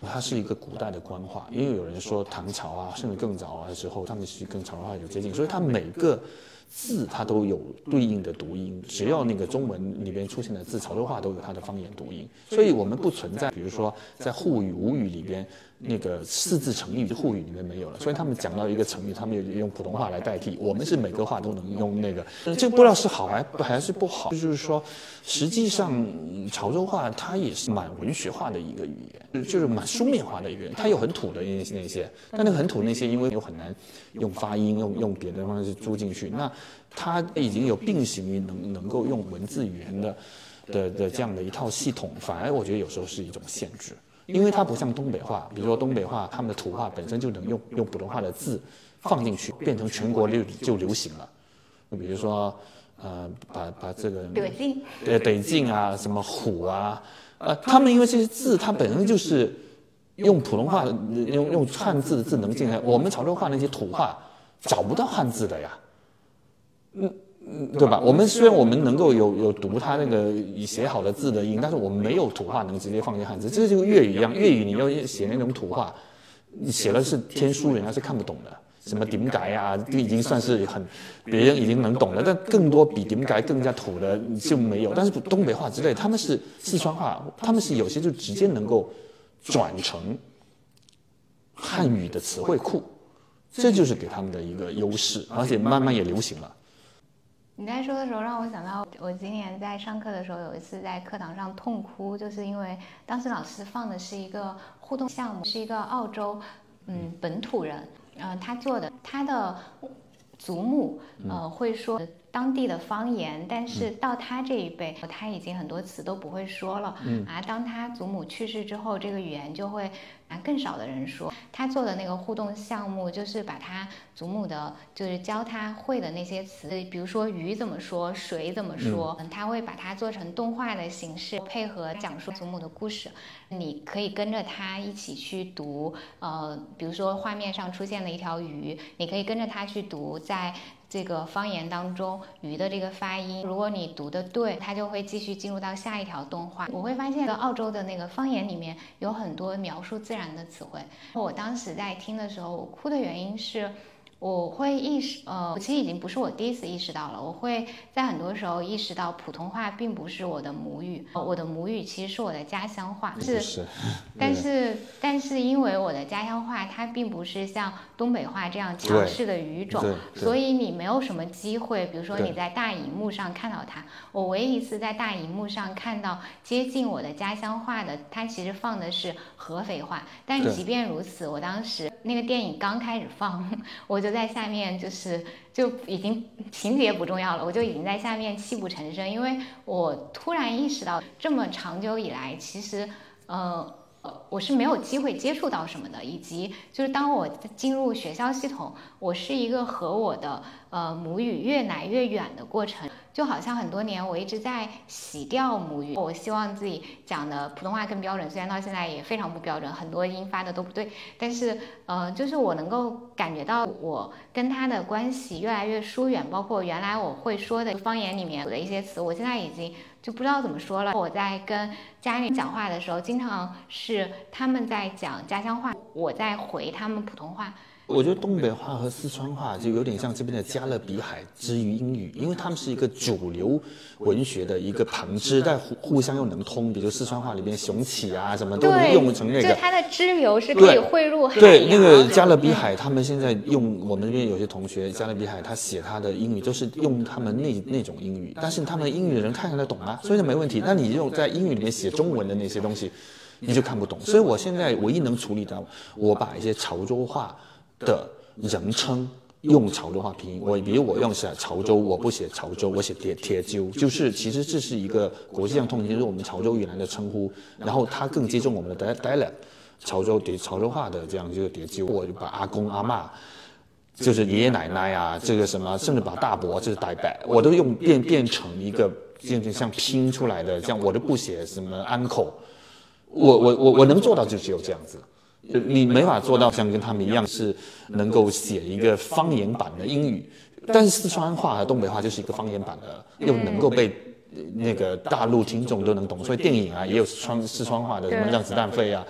它是一个古代的官话，因为有人说唐朝啊，甚至更早啊的时候，他们是跟潮州话有接近，所以它每个字它都有对应的读音，只要那个中文里边出现的字，潮州话都有它的方言读音，所以我们不存在，比如说在沪语、吴语里边那个四字成语，沪语里面没有了，所以他们讲到一个成语，他们用普通话来代替，我们是每个话都能用那个，这不知道是好还还是不好，就是说，实际上潮州话它也是蛮文学化的一个语言，就是蛮书面化的一个语言，它有很土的那些那些，但那个很土那些，因为又很难用发音，用用别的方式注进去，那它已经有并行于能能够用文字语言的的的这样的一套系统，反而我觉得有时候是一种限制。因为它不像东北话，比如说东北话，他们的土话本身就能用用普通话的字放进去，变成全国就就流行了。比如说，呃，把把这个得劲， 对得劲啊，什么虎啊，呃，他们因为这些字它本身就是用普通话用用汉字的字能进来，我们潮州话那些土话找不到汉字的呀，嗯。对吧？我们虽然我们能够有有读它那个写好的字的音，但是我们没有土话能直接放进汉字。这就跟粤语一样，粤语你要写那种土话，你写的是天书，人家是看不懂的。什么点解啊，就已经算是很别人已经能懂了，但更多比点解更加土的就没有。但是东北话之类，他们是四川话，他们是有些就直接能够转成汉语的词汇库，这就是给他们的一个优势，而且慢慢也流行了。 你在说的时候让我想到，我今年在上课的时候有一次在课堂上痛哭，就是因为当时老师放的是一个互动项目，是一个澳洲嗯本土人，呃他做的，他的祖母呃会说当地的方言，但是到他这一辈，他已经很多词都不会说了。嗯啊，当他祖母去世之后，这个语言就会啊更少的人说。他做的那个互动项目，就是把他祖母的，就是教他会的那些词，比如说鱼怎么说，水怎么说，嗯，他会把它做成动画的形式，配合讲述祖母的故事。你可以跟着他一起去读，呃，比如说画面上出现了一条鱼，你可以跟着他去读，在这个方言当中鱼的这个发音，如果你读的对，它就会继续进入到下一条动画。我会发现澳洲的那个方言里面有很多描述自然的词汇。我当时在听的时候，我哭的原因是我会意识，呃，其实已经不是我第一次意识到了，我会在很多时候意识到普通话并不是我的母语，我的母语其实是我的家乡话， 是，是但是但是因为我的家乡话它并不是像东北话这样强势的语种，所以你没有什么机会，比如说你在大荧幕上看到它。我唯一一次在大荧幕上看到接近我的家乡话的，它其实放的是合肥话，但即便如此，我当时那个电影刚开始放，我就在下面就是就已经情节不重要了，我就已经在下面泣不成声，因为我突然意识到这么长久以来，其实呃我是没有机会接触到什么的，以及就是当我进入学校系统，我是一个和我的呃母语越来越远的过程。就好像很多年我一直在洗掉母语，我希望自己讲的普通话更标准，虽然到现在也非常不标准，很多音发的都不对，但是呃，就是我能够感觉到我跟他的关系越来越疏远，包括原来我会说的方言里面的一些词，我现在已经就不知道怎么说了。我在跟家里讲话的时候，经常是他们在讲家乡话，我在回他们普通话。 我觉得东北话和四川话就有点像这边的加勒比海之于英语，因为他们是一个主流文学的一个旁支，但互互相又能通。比如四川话里边雄起啊什么都用成那个， 就它的支流是可以汇入海洋。 对，那个加勒比海，他们现在用我们那边有些同学加勒比海，他写他的英语都是用他们那那种英语，但是他们英语的人看得懂啊，所以就没问题。那你用在英语里面写中文的那些东西，你就看不懂。所以我现在唯一能处理到，我把一些潮州话的人称用潮州话拼音，我比如我用写潮州，我不写潮州，我写铁铁鸠，就是其实这是一个国际上通行，就是我们潮州原来的称呼，然后它更接近我们的 dialect， 潮州叠潮州话的这样一个叠鸠，我就把阿公阿嬷，就是爷爷奶奶啊，这个什么，甚至把大伯就是代白，我都用变变成一个像拼出来的，这样我都不写什么 uncle， 我我我我能做到就只有这样子。你没法做到像跟他们一样是能够写一个方言版的英语，但是四川话和东北话就是一个方言版的，又能够被那个大陆听众都能懂，所以电影啊也有四川四川话的什么让子弹飞啊，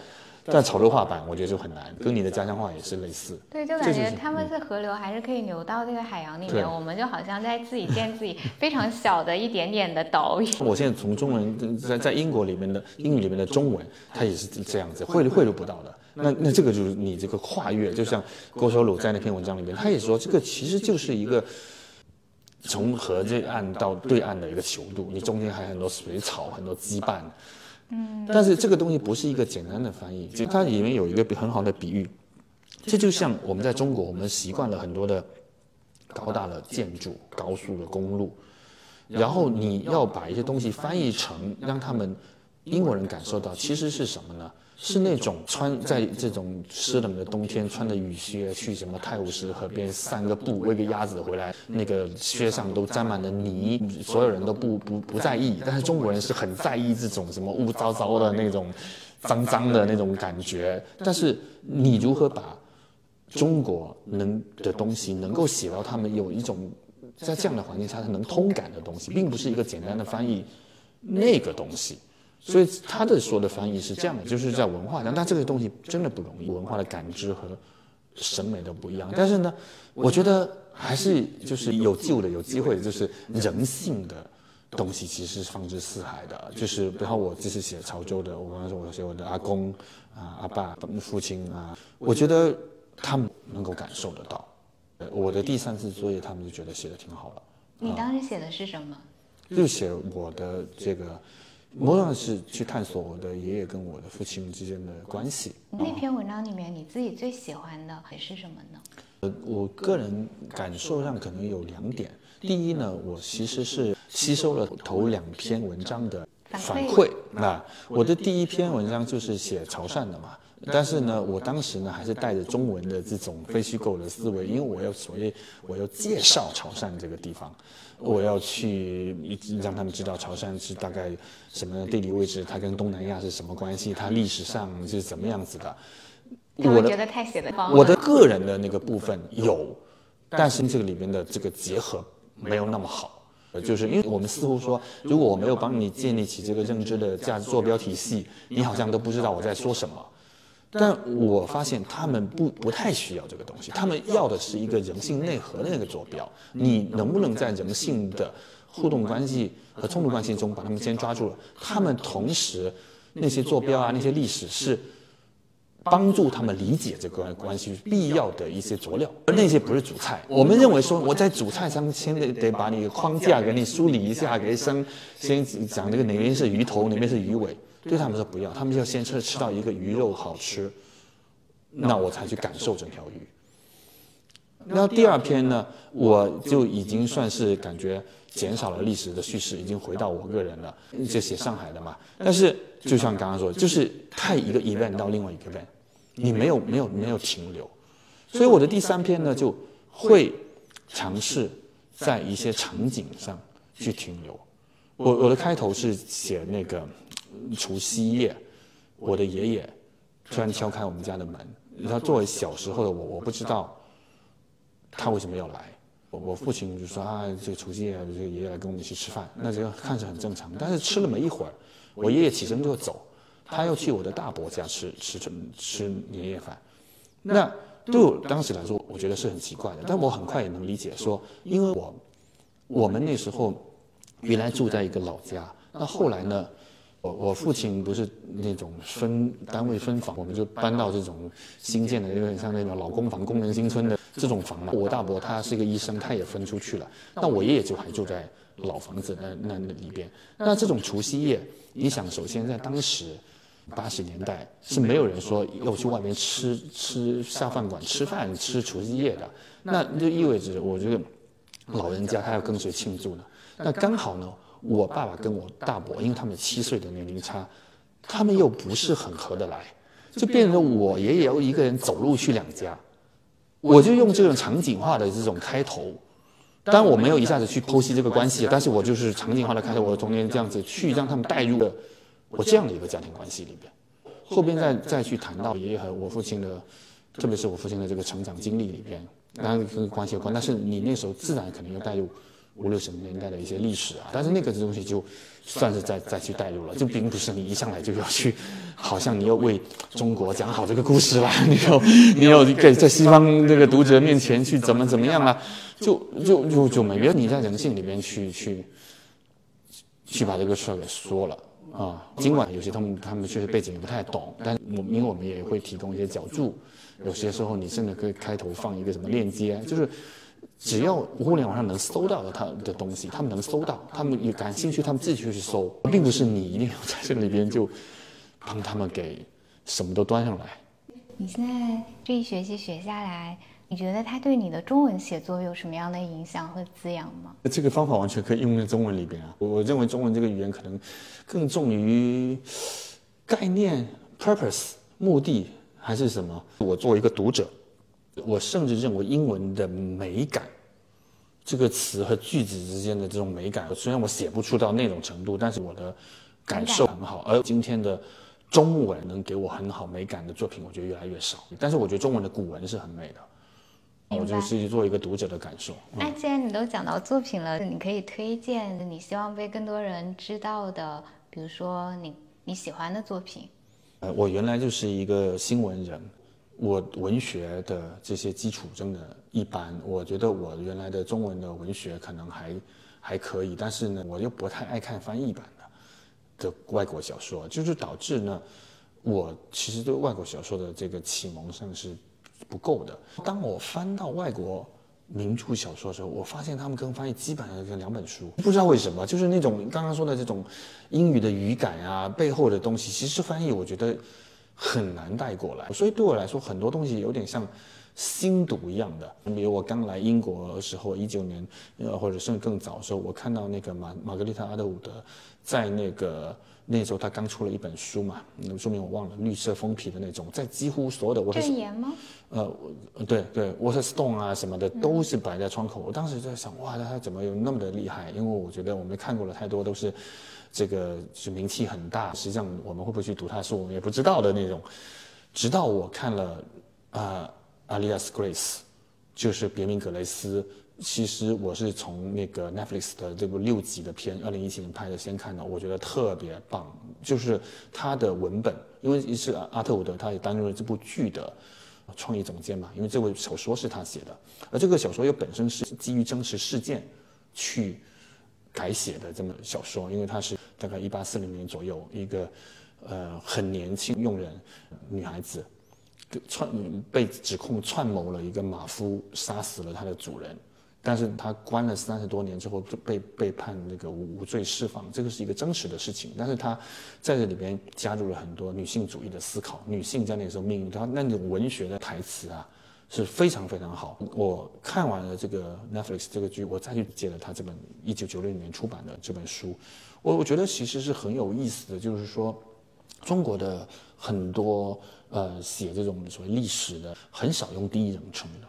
但潮州话版我觉得就很难，跟你的家乡话也是类似。 对，就感觉他们是河流还是可以流到这个海洋里面，我们就好像在自己建自己非常小的一点点的岛屿。 我现在从中文在在英国里面的英语里面的中文，它也是这样子，汇汇入不到的。那那这个就是你这个跨越，就像郭守鲁在那篇文章里面，他也说这个其实就是一个从河这岸到对岸的一个球度，你中间还有很多水草，很多羁绊。嗯，但是这个东西不是一个简单的翻译，就它里面有一个很好的比喻，这就像我们在中国，我们习惯了很多的高大的建筑、高速的公路，然后你要把一些东西翻译成让他们英国人感受到，其实是什么呢？是那种穿在这种湿冷的冬天穿着雨靴去什么泰晤士河边散个步，喂个鸭子回来，那个靴上都沾满了泥，所有人都不不不在意，但是中国人是很在意这种什么污糟糟的那种脏脏的那种感觉。但是你如何把中国能的东西能够写到他们有一种在这样的环境下能通感的东西，并不是一个简单的翻译那个东西。所以他的说的翻译是这样的，就是在文化上，但这个东西真的不容易，文化的感知和审美都不一样。但是呢，我觉得还是就是有救的，有机会的，就是人性的东西其实是放之四海的。就是比方我这次写潮州的，我刚刚说我写我的阿公啊、阿爸、父亲啊，我觉得他们能够感受得到。我的第三次作业，他们就觉得写的挺好了。 你当时写的是什么？ 就写我的这个。某种是去探索我的爷爷跟我的父亲之间的关系。 那篇文章里面，你自己最喜欢的是什么呢？ 呃，我个人感受上可能有两点。第一呢，我其实是吸收了头两篇文章的反馈。那我的第一篇文章就是写潮汕的嘛，但是呢，我当时呢还是带着中文的这种非虚构的思维，因为我要所谓我要介绍潮汕这个地方。我要去让他们知道潮汕是大概什么地理位置，它跟东南亚是什么关系，它历史上是怎么样子的。 他们觉得太写得方了。 我的个人的那个部分有，但是这个里面的这个结合没有那么好。就是因为我们似乎说，如果我没有帮你建立起这个认知的价值坐标体系，你好像都不知道我在说什么。但我发现他们不不太需要这个东西，他们要的是一个人性内核的那个坐标。你能不能在人性的互动关系和冲突关系中把他们先抓住了？他们同时那些坐标啊，那些历史是帮助他们理解这个关系必要的一些佐料，而那些不是主菜。我们认为说我在主菜上先得得把你的框架给你梳理一下，给先先讲这个哪边是鱼头，哪边是鱼尾。对他们说不要，他们要先吃吃到一个鱼肉好吃，那我才去感受整条鱼。那第二篇呢，我就已经算是感觉减少了历史的叙事，已经回到我个人了，就写上海的嘛。但是就像刚刚说，就是太一个 event 到另外一个 event， 你没有没有没有停留，所以我的第三篇呢就会尝试在一些场景上去停留。我我的开头是写那个除夕夜，我的爷爷突然敲开我们家的门，然后作为小时候的我，我不知道他为什么要来。我我父亲就说啊，这个除夕夜，这个爷爷来跟我们一起吃饭，那这个看着很正常。但是吃了没一会儿，我爷爷起身就走，他要去我的大伯家吃吃吃年夜饭。那对我当时来说，我觉得是很奇怪的，但我很快也能理解说，因为我我们那时候原来住在一个老家，那后来呢，我我父亲不是那种分单位分房，我们就搬到这种新建的，有点像那种老公房、工人新村的这种房嘛。我大伯他是一个医生，他也分出去了，那我爷爷就还住在老房子那那那里边。那这种除夕夜，你想，首先在当时八十年代是没有人说要去外面吃吃下饭馆吃饭吃除夕夜的，那就意味着我这个老人家他要跟谁庆祝呢？那刚好呢，我爸爸跟我大伯，因为他们七岁的年龄差，他们又不是很合得来，就变成我爷爷要一个人走路去两家。我就用这种场景化的这种开头，当然我没有一下子去剖析这个关系，但是我就是场景化的开头，我中间这样子去让他们带入了我这样的一个家庭关系里边。后边再再去谈到爷爷和我父亲的，特别是我父亲的这个成长经历里边，当然跟关系有关，但是你那时候自然可能要带入五六十年代的一些历史啊，但是那个东西就算是再再去带入了，就并不是你一上来就要去，好像你要为中国讲好这个故事啦，你要你要给在西方这个读者面前去怎么怎么样啦，就就就就没必要你在人性里边去去去把这个事儿给说了。啊，尽管有些他们他们确实背景也不太懂，但我因为我们也会提供一些脚注，有些时候你甚至可以开头放一个什么链接，就是只要互联网上能搜到的他的东西，他们能搜到，他们也感兴趣，他们自己就去搜，并不是你一定要在这里边就帮他们给什么都端上来。 你现在这一学期学下来，你觉得它对你的中文写作有什么样的影响和滋养吗？ 这个方法完全可以用在中文里边啊！我认为中文这个语言可能更重于概念、purpose、目的还是什么。我作为一个读者，我甚至认为英文的美感，这个词和句子之间的这种美感，虽然我写不出到那种程度，但是我的感受很好。而今天的中文能给我很好美感的作品，我觉得越来越少。但是我觉得中文的古文是很美的。我就是做一个读者的感受。嗯、 那既然你都讲到作品了，你可以推荐你希望被更多人知道的，比如说你你喜欢的作品。 呃，我原来就是一个新闻人，我文学的这些基础真的一般。我觉得我原来的中文的文学可能还还可以，但是呢，我又不太爱看翻译版的的外国小说，就是导致呢，我其实对外国小说的这个启蒙上是不够的。当我翻到外国名著小说的时候，我发现他们跟翻译基本上是两本书，不知道为什么，就是那种刚刚说的这种英语的语感啊，背后的东西，其实翻译我觉得很难带过来。所以对我来说，很多东西有点像新读一样的。比如我刚来英国的时候，一九年，呃，或者甚至更早的时候，我看到那个玛玛格丽特阿德伍德在那个。那时候他刚出了一本书嘛，那个书名我忘了，绿色封皮的那种，在几乎所有的我证言吗？ 呃，对对 ，Waterstone 啊什么的都是摆在窗口。我当时在想，哇，他怎么有那么的厉害？因为我觉得我们看过了太多都是这个是名气很大，实际上我们会不会去读他的书，我们也不知道的那种。直到我看了啊，呃，Alias Grace， 就是别名格雷斯。其实我是从那个 Netflix 的这部六集的片，二零一七年拍的，先看到，我觉得特别棒。就是他的文本，因为是阿特伍德，他也担任了这部剧的创意总监嘛，因为这部小说是他写的，而这个小说又本身是基于真实事件去改写的这么小说，因为他是大概一八四零年左右，一个呃很年轻佣人女孩子串被指控串谋了一个马夫杀死了他的主人。但是他关了三十多年之后被被判那个无罪释放，这个是一个真实的事情。但是他在这里边加入了很多女性主义的思考，女性在那个时候命运，他那种文学的台词啊是非常非常好。我看完了这个 Netflix 这个剧，我再去借了他这本一九九六年出版的这本书，我我觉得其实是很有意思的，就是说中国的很多呃写这种所谓历史的，很少用第一人称的。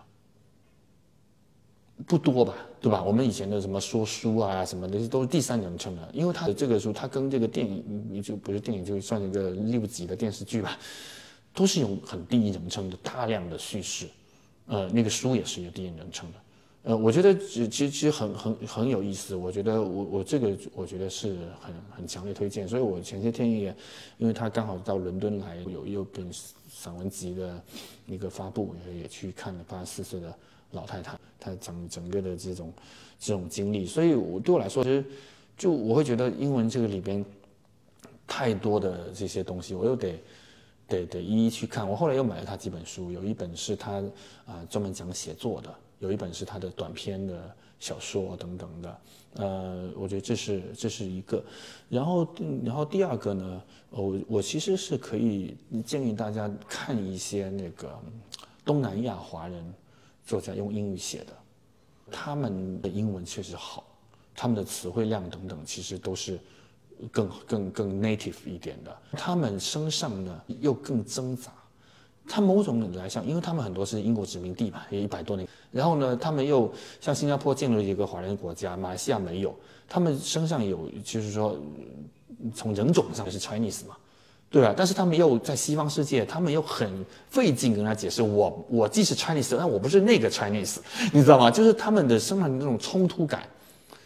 不多吧，对吧？我们以前的什么说书啊什么的都是第三人称的，因为他的这个书，他跟这个电影，你就不是电影，就算一个六集的电视剧吧，都是用很第一人称的大量的叙事，呃，那个书也是有第一人称的，呃，我觉得其实其实很很很有意思，我觉得我我这个我觉得是很很强烈推荐，所以我前些天也，因为他刚好到伦敦来，有有本散文集的一个发布，也也去看了八十四岁的老太太，她整整个的这种这种经历，所以我对我来说，其实就我会觉得英文这个里边太多的这些东西，我又得得得一一去看。我后来又买了他几本书，有一本是他啊、呃、专门讲写作的，有一本是他的短篇的小说等等的。呃，我觉得这是这是一个。然后然后第二个呢，我我其实是可以建议大家看一些那个东南亚华人作家用英语写的，他们的英文确实好，他们的词汇量等等其实都是更更更 native 一点的，他们身上呢又更挣扎。他某种来讲，因为他们很多是英国殖民地嘛，也一百多年，然后呢，他们又像新加坡进入一个华人国家，马来西亚没有，他们身上有，就是说从人种上是 Chinese 嘛。对啊，但是他们又在西方世界，他们又很费劲跟他解释，我我既是 Chinese， 但我不是那个 Chinese， 你知道吗？就是他们的身上的那种冲突感，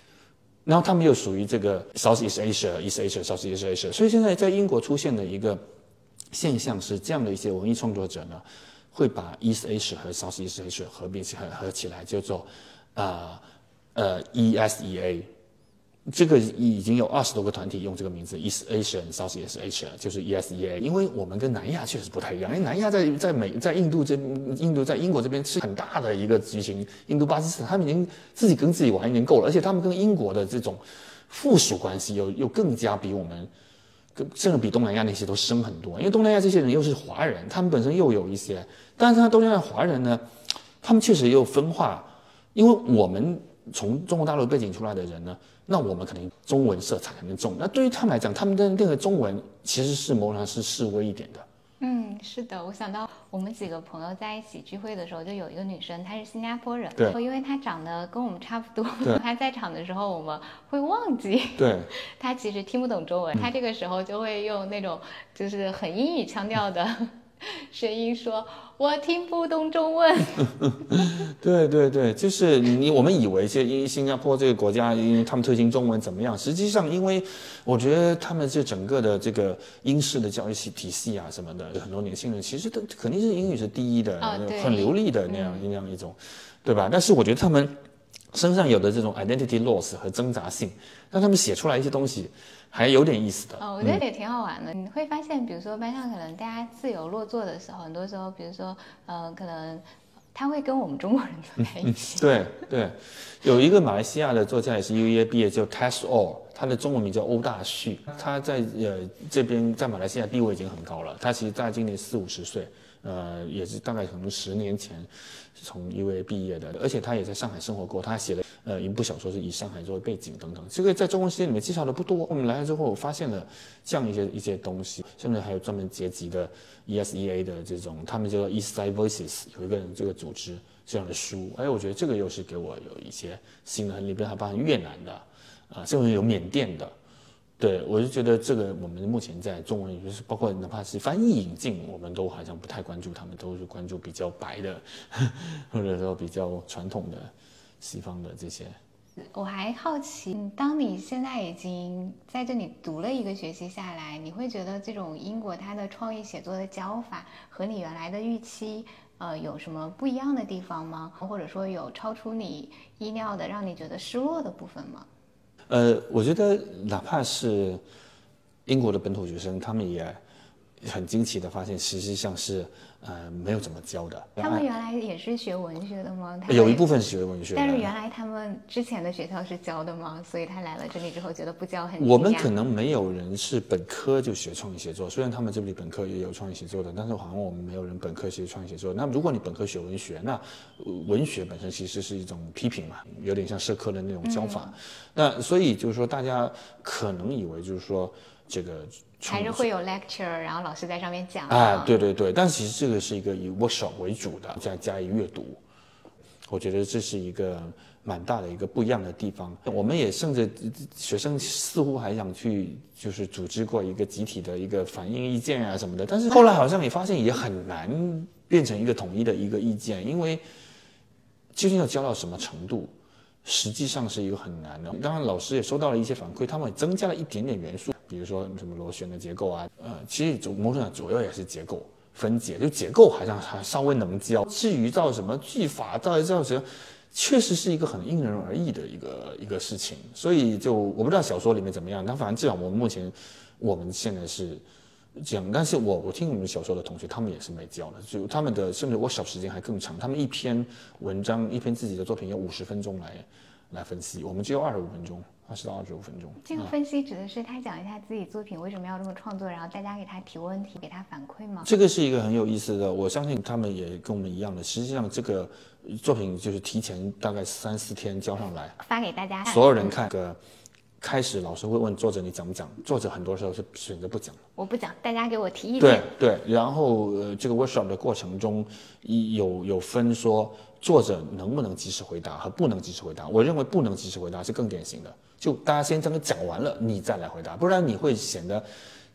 然后他们又属于这个 Southeast Asia、East Asia、Southeast Asia， 所以现在在英国出现的一个现象是，这样的一些文艺创作者呢，会把 East Asia 和 Southeast Asia 合并起来合起来，叫做呃呃 E S E A。这个已经有二十多个团体用这个名字 East Asia and Southeast Asia， 就是 E S E A。因为我们跟南亚确实不太一样，因为南亚在在美在印度这印度在英国这边是很大的一个集群，印度巴基斯坦他们已经自己跟自己玩已经够了，而且他们跟英国的这种附属关系又又更加比我们。甚至比东南亚那些都深很多，因为东南亚这些人又是华人，他们本身又有一些，但是他东南亚华人呢，他们确实也有分化，因为我们从中国大陆背景出来的人呢，那我们肯定中文色彩肯定重，那对于他们来讲，他们的那个中文其实是某种上是示威一点的。 嗯，是的，我想到我们几个朋友在一起聚会的时候，就有一个女生，她是新加坡人， 对， 因为她长得跟我们差不多， 对， 她在场的时候我们会忘记， 对， 她其实听不懂中文，她、嗯、这个时候就会用那种就是很英语腔调的声音说：“我听不懂中文。” 对对对，就是你我们以为这因为新加坡这个国家，因为他们推行中文怎么样？实际上，因为我觉得他们这整个的这个英式的教育系体系啊什么的，很多年轻人其实都肯定是英语是第一的， 哦、 很流利的那样、嗯、那样一种，对吧？但是我觉得他们身上有的这种 identity loss 和挣扎性，让他们写出来一些东西。还有点意思的哦，我觉得也挺好玩的。嗯、你会发现，比如说班上可能大家自由落座的时候，很多时候，比如说，呃，可能他会跟我们中国人坐在一起。 嗯、对对，有一个马来西亚的作家也是 U E A 毕业，叫 Tess Orr， 他的中文名叫欧大旭。他在呃这边在马来西亚地位已经很高了。他其实大概今年四五十岁，呃，也是大概可能十年前从 U E A 毕业的，而且他也在上海生活过。他写了呃一部小说是以上海作为背景等等，这个在中文世界里面介绍的不多。我们来了之后，我发现了这样一些一些东西，甚至还有专门结集的 E S E A 的这种，他们叫做 East Side Voices， 有一个这个组织这样的书。哎，我觉得这个又是给我有一些新的，里边还包含越南的，啊、呃，甚至有缅甸的。对，我就觉得这个我们目前在中文，就是包括哪怕是翻译引进，我们都好像不太关注他们，都是关注比较白的，或者说比较传统的西方的这些。 我还好奇，当你现在已经在这里读了一个学期下来，你会觉得这种英国它的创意写作的教法和你原来的预期，呃，有什么不一样的地方吗？或者说有超出你意料的，让你觉得失落的部分吗？ 呃，我觉得哪怕是英国的本土学生，他们也很惊奇的发现，实际上是呃没有怎么教的。 他们原来也是学文学的吗？ 有一部分是学文学的， 但是原来他们之前的学校是教的吗？所以他来了这里之后觉得不教很惊讶。 我们可能没有人是本科就学创意写作，虽然他们这里本科也有创意写作的，但是好像我们没有人本科学创意写作。那如果你本科学文学，那文学本身其实是一种批评嘛，有点像社科的那种教法。嗯、那所以就是说，大家可能以为就是说这个。 还是会有 lecture， 然后老师在上面讲。 啊，对对对，但其实这个是一个以 workshop 为主的，再加以阅读，我觉得这是一个蛮大的一个不一样的地方。我们也甚至学生似乎还想去，就是组织过一个集体的一个反映意见啊什么的，但是后来好像也发现也很难变成一个统一的一个意见，因为究竟要教到什么程度？实际上是一个很难的。当然，老师也收到了一些反馈，他们也增加了一点点元素，比如说什么螺旋的结构啊，呃，其实某种上主要也是结构分解，就结构好像还稍微能教。至于到什么句法，到底到什么，确实是一个很因人而异的一个一个事情。所以就我不知道小说里面怎么样，但反正至少我们目前我们现在是这样。但是我我听我们小说的同学，他们也是没教的，就他们的甚至 workshop 时间还更长，他们一篇文章一篇自己的作品要五十分钟来。来分析，我们只有二十五分钟，二十到二十五分钟。 这个分析指的是他讲一下自己作品为什么要这么创作，然后大家给他提问题，给他反馈吗？ 这个是一个很有意思的，我相信他们也跟我们一样的。实际上，这个作品就是提前大概三四天交上来， 发给大家， 所有人看。个开始老师会问作者你讲不讲，作者很多时候是选择不讲。 我不讲，大家给我提意见。 对对，然后呃，这个 workshop 的过程中，有有分说。作者能不能及时回答和不能及时回答？我认为不能及时回答是更典型的，就大家先这么讲完了，你再来回答，不然你会显得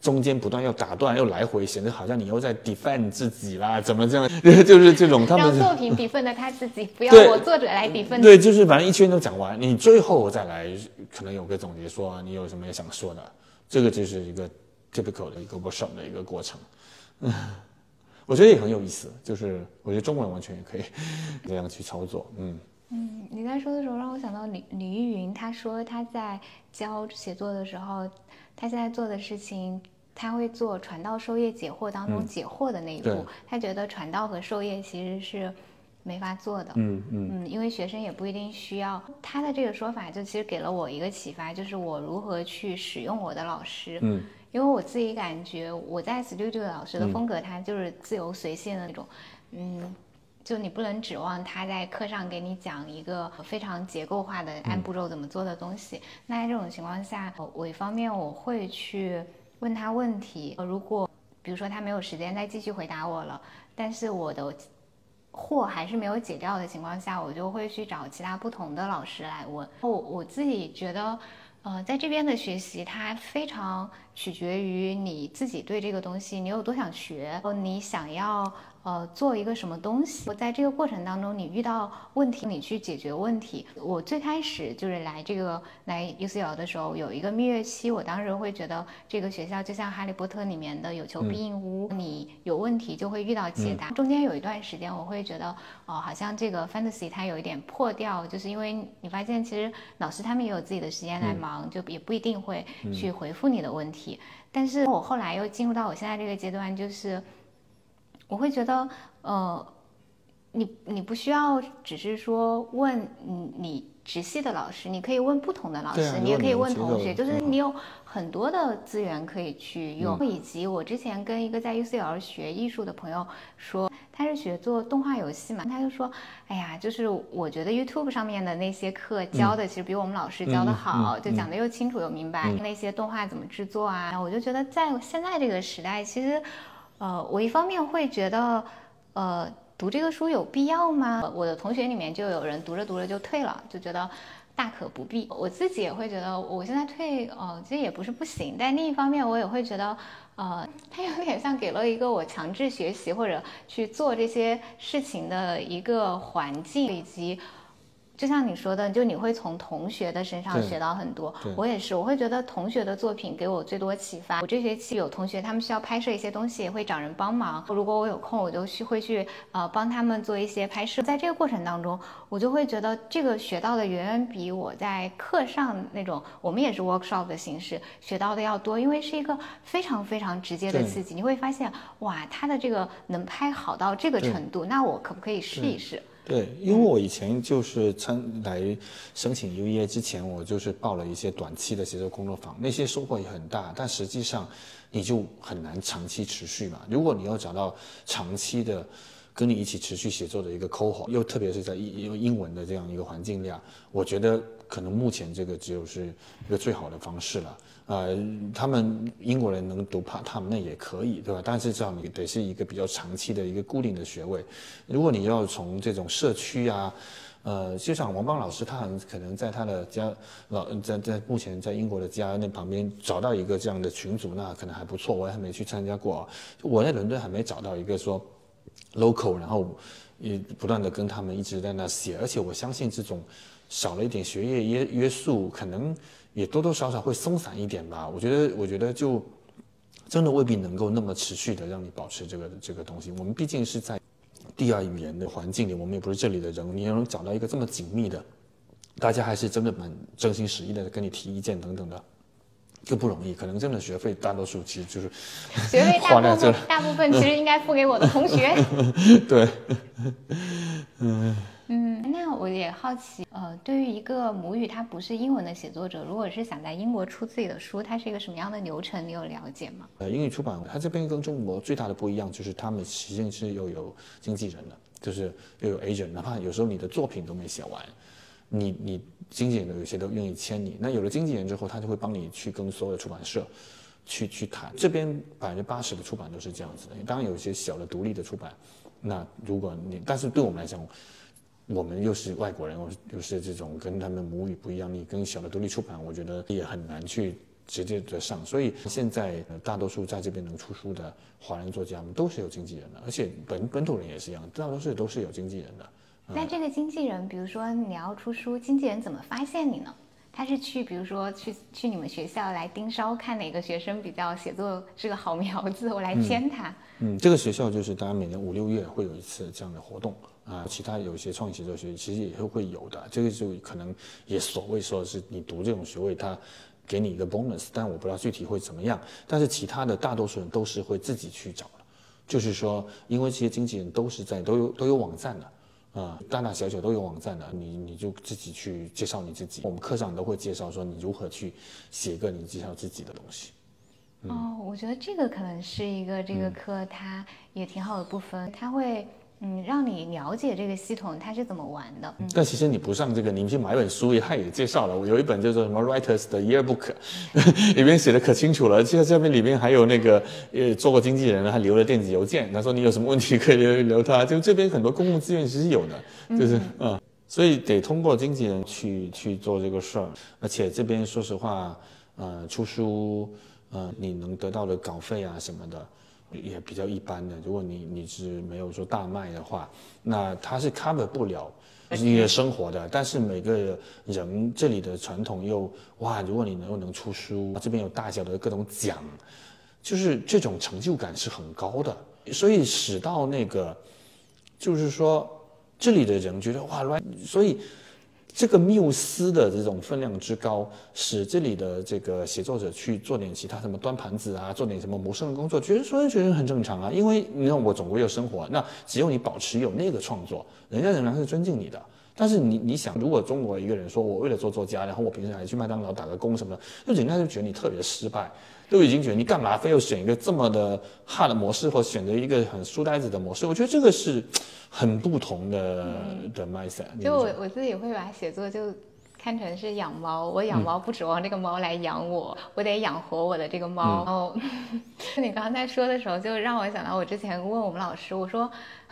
中间不断要打断又来回，显得好像你又在 defend 自己啦，怎么这样，就是这种他们让作品 defend 他自己，不要我作者来 defend。 对，就是反正一圈都讲完，你最后再来可能有个总结，说你有什么想说的，这个就是一个 typical 的一个 workshop 的一个过程。嗯，我觉得也很有意思，就是我觉得中文完全也可以这样去操作。嗯嗯，你在说的时候让我想到李李玉云，他说他在教写作的时候，他现在做的事情，他会做传道授业解惑当中解惑的那一步。嗯、他觉得传道和授业其实是没法做的。 嗯嗯嗯，因为学生也不一定需要。他的这个说法就其实给了我一个启发，就是我如何去使用我的老师。 嗯， 因为我自己感觉我在 Studio 老师的风格，他就是自由随性的那种。嗯。就你不能指望他在课上给你讲一个非常结构化的按步骤怎么做的东西。嗯、那在这种情况下，我一方面我会去问他问题，如果比如说他没有时间再继续回答我了，但是我的惑还是没有解掉的情况下，我就会去找其他不同的老师来问。我我自己觉得，呃，在这边的学习，它非常取决于你自己对这个东西你有多想学，你想要。呃，做一个什么东西？我在这个过程当中，你遇到问题，你去解决问题。我最开始就是来这个来 U C L 的时候，有一个蜜月期，我当时会觉得这个学校就像《哈利波特》里面的有求必应屋，嗯、你有问题就会遇到解答。嗯、中间有一段时间，我会觉得，哦、呃，好像这个 fantasy 它有一点破掉，就是因为你发现其实老师他们也有自己的时间来忙，嗯、就也不一定会去回复你的问题。嗯、但是我后来又进入到我现在这个阶段，就是。我会觉得，呃，你你不需要只是说问你你直系的老师，你可以问不同的老师， 啊、 你也可以问同学，就是你有很多的资源可以去用。嗯、以及我之前跟一个在 U C L 学艺术的朋友说，他是学做动画游戏嘛，他就说，哎呀，就是我觉得 YouTube 上面的那些课教的其实比我们老师教的好，嗯嗯嗯、就讲的又清楚又明白，嗯、那些动画怎么制作啊，我就觉得在现在这个时代，其实。呃，我一方面会觉得，呃，读这个书有必要吗？我的同学里面就有人读着读着就退了，就觉得大可不必。我自己也会觉得，我现在退，呃，其实也不是不行。但另一方面，我也会觉得，呃，它有点像给了一个我强制学习或者去做这些事情的一个环境，以及。就像你说的，就你会从同学的身上学到很多。我也是，我会觉得同学的作品给我最多启发。我这学期有同学，他们需要拍摄一些东西，也会找人帮忙。如果我有空，我就去会去呃帮他们做一些拍摄。在这个过程当中，我就会觉得这个学到的远远比我在课上那种我们也是 workshop 的形式学到的要多，因为是一个非常非常直接的刺激。你会发现，哇，他的这个能拍好到这个程度，那我可不可以试一试？ 对，因为我以前就是参来申请 U E A 之前，我就是报了一些短期的写作工作坊，那些收获也很大，但实际上你就很难长期持续嘛。如果你要找到长期的跟你一起持续写作的一个 cohort， 又特别是在英英文的这样一个环境下，我觉得可能目前这个只有是一个最好的方式了。呃，他们英国人能读 part time 那也可以，对吧？但是至少你得是一个比较长期的一个固定的学位。如果你要从这种社区啊，呃，就像王邦老师，他很可能在他的家老在在目前在英国的家那旁边找到一个这样的群组，那可能还不错。我还没去参加过，我在伦敦还没找到一个说 local， 然后也不断的跟他们一直在那写，而且我相信这种少了一点学业约约束，可能。也多多少少会松散一点吧，我觉得，我觉得就真的未必能够那么持续的让你保持这个这个东西。我们毕竟是在第二语言的环境里，我们也不是这里的人，你要能找到一个这么紧密的，大家还是真的蛮真心实意的跟你提意见等等的，就不容易。可能真的学费大多数其实就是学费大部分大部分其实应该付给我的同学。 对，嗯。 嗯，那我也好奇，呃，对于一个母语它不是英文的写作者，如果是想在英国出自己的书，它是一个什么样的流程？你有了解吗？ 呃，英语出版它这边跟中国最大的不一样就是他们实际是又有经纪人的，就是又有 agent， 哪怕有时候你的作品都没写完，你你经纪人有些都愿意签你。那有了经纪人之后，他就会帮你去跟所有的出版社去去谈。这边百分之八十的出版都是这样子的，当然有一些小的独立的出版，那如果你，但是对我们来讲。我们又是外国人，又是这种跟他们母语不一样，你跟小的独立出版，我觉得也很难去直接的上。所以现在大多数在这边能出书的华人作家们都是有经纪人的，而且本本土人也是一样，大多数都是有经纪人的。 那这个经纪人，比如说你要出书，经纪人怎么发现你呢？他是去，比如说去去你们学校来盯梢，看哪个学生比较写作是个好苗子，我来签他。 嗯，嗯这个学校就是大概每年五六月会有一次这样的活动啊，其他有一些创意写作学其实也会有的。这个就可能也所谓说是你读这种学位，他给你一个 bonus， 但我不知道具体会怎么样。但是其他的大多数人都是会自己去找的，就是说，因为这些经纪人都是在都有都有网站的。啊、嗯，大大小小都有网站的，你你就自己去介绍你自己。我们课上都会介绍说你如何去写一个你介绍自己的东西。 嗯、哦，我觉得这个可能是一个这个课它也挺好的部分，它会嗯让你了解这个系统它是怎么玩的。嗯、 但其实你不上这个，你去买一本书，它也介绍了。我有一本叫做什么 Writers 的 Yearbook， 里面写的可清楚了。其实这边里面还有那个呃做过经纪人，他留了电子邮件，他说你有什么问题可以留留他。就这边很多公共资源其实有的，就是嗯。嗯所以得通过经纪人去去做这个事儿，而且这边说实话，呃，出书，呃，你能得到的稿费啊什么的，也比较一般的。如果你你是没有说大卖的话，那它是 cover 不了你的生活的。但是每个人这里的传统又哇，如果你能又能出书，这边有大小的各种奖，就是这种成就感是很高的，所以使到那个，就是说。这里的人觉得哇，所以这个缪斯的这种分量之高，使这里的这个写作者去做点其他什么端盘子啊，做点什么谋生的工作，觉得说觉得很正常啊。因为你看我总归有生活，那只有你保持有那个创作，人家仍然是尊敬你的。但是你你想，如果中国一个人说我为了做作家，然后我平时还去麦当劳打个工什么的，就人家就觉得你特别失败。都已经觉得你干嘛非要选一个这么的 hard 的模式，或选择一个很书呆子的模式？我觉得这个是很不同的、嗯、的 mindset。 就我我自己会把写作就看成是养猫，我养猫不指望这个猫来养我，嗯、我得养活我的这个猫。然后、嗯、你刚才说的时候，就让我想到我之前问我们老师，我说，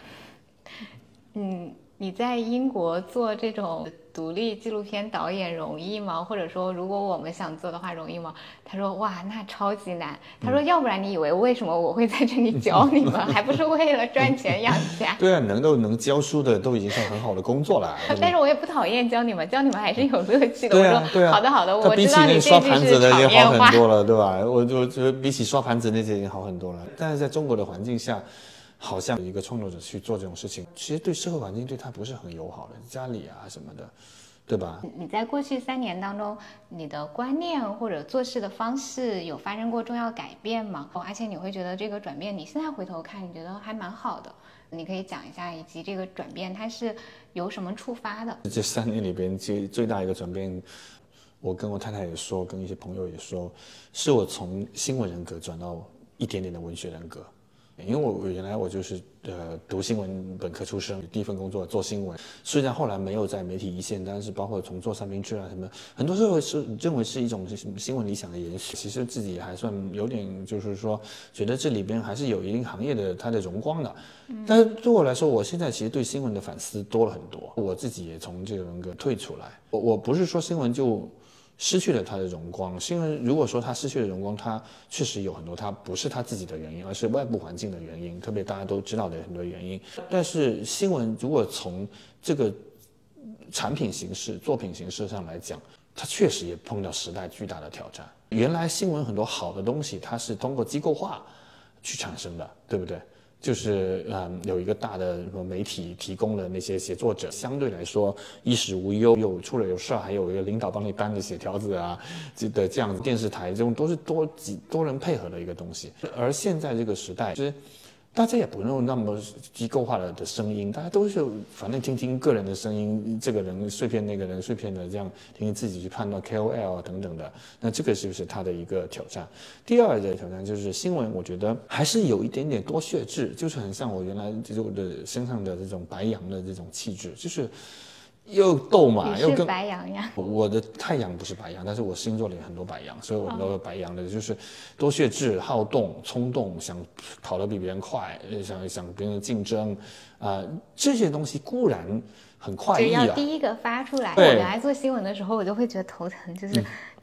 嗯，你在英国做这种独立纪录片导演容易吗？或者说如果我们想做的话容易吗？他说哇那超级难，他说要不然你以为为什么我会在这里教你们、嗯、还不是为了赚钱养家。 对啊，能够能教书的都已经算很好的工作了。 但是我也不讨厌教你们，教你们还是有乐趣的。 对啊对啊， 好的好的，我知道你这刷盘子的已经好很多了，对吧？我我觉得比起刷盘子那些已经好很多了。但是在中国的环境下，好像有一个创作者去做这种事情，其实对社会环境对他不是很友好的，家里啊什么的，对吧？ 你在过去三年当中，你的观念或者做事的方式有发生过重要改变吗？而且你会觉得这个转变，你现在回头看，你觉得还蛮好的，你可以讲一下，以及这个转变它是由什么触发的？ 这三年里边，最最大一个转变，我跟我太太也说，跟一些朋友也说，是我从新闻人格转到一点点的文学人格。因为我原来我就是呃读新闻本科出身，第一份工作做新闻，虽然后来没有在媒体一线，但是包括从做三明治啊什么，很多时候是认为是一种新闻理想的延续。其实自己还算有点就是说，觉得这里边还是有一定行业的它的荣光的。但是对我来说，我现在其实对新闻的反思多了很多，我自己也从这个人格退出来。我我不是说新闻就失去了它的荣光，新闻如果说它失去了荣光，它确实有很多它不是它自己的原因，而是外部环境的原因，特别大家都知道的很多原因。但是新闻如果从这个产品形式、作品形式上来讲，它确实也碰到时代巨大的挑战。原来新闻很多好的东西，它是通过机构化去产生的，对不对？就是嗯，有一个大的媒体提供的那些写作者，相对来说衣食无忧，有出了有事还有一个领导帮你担着写条子啊，这的这样子。电视台这种都是多几多人配合的一个东西。而现在这个时代，其实大家也不用那么机构化的的声音，大家都是反正听听个人的声音，这个人碎片那个人碎片的，这样听听自己去判断 K O L 啊等等的。那这个是不是他的一个挑战？第二的挑战就是新闻，我觉得还是有一点点多血质，就是很像我原来这种的身上的这种白羊的这种气质，就是又斗嘛，又跟白羊呀。 我的太阳不是白羊，但是我星座里很多白羊，所以我很多白羊的就是多血质、好动、冲动，想跑得比别人快，想想别人竞争，啊、呃，这些东西固然很快意啊， 就要第一个发出来。我原来做新闻的时候，我就会觉得头疼，就是。嗯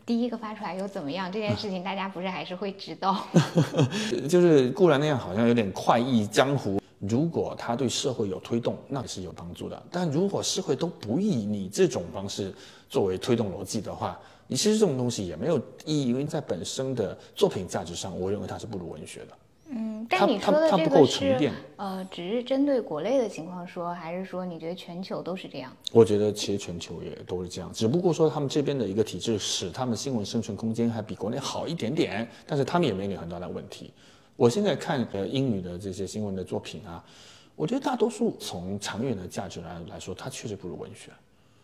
第一个发出来又怎么样？这件事情大家不是还是会知道。 就是固然那样好像有点快意江湖，如果它对社会有推动，那是有帮助的。但如果社会都不以你这种方式作为推动逻辑的话，你其实这种东西也没有意义，因为在本身的作品价值上，我认为它是不如文学的。 嗯，但你说的这个是呃，只是针对国内的情况说，还是说你觉得全球都是这样？ 我觉得其实全球也都是这样，只不过说他们这边的一个体制使他们新闻生存空间还比国内好一点点，但是他们也面临很大的问题。我现在看呃英语的这些新闻的作品啊，我觉得大多数从长远的价值来来说，它确实不如文学，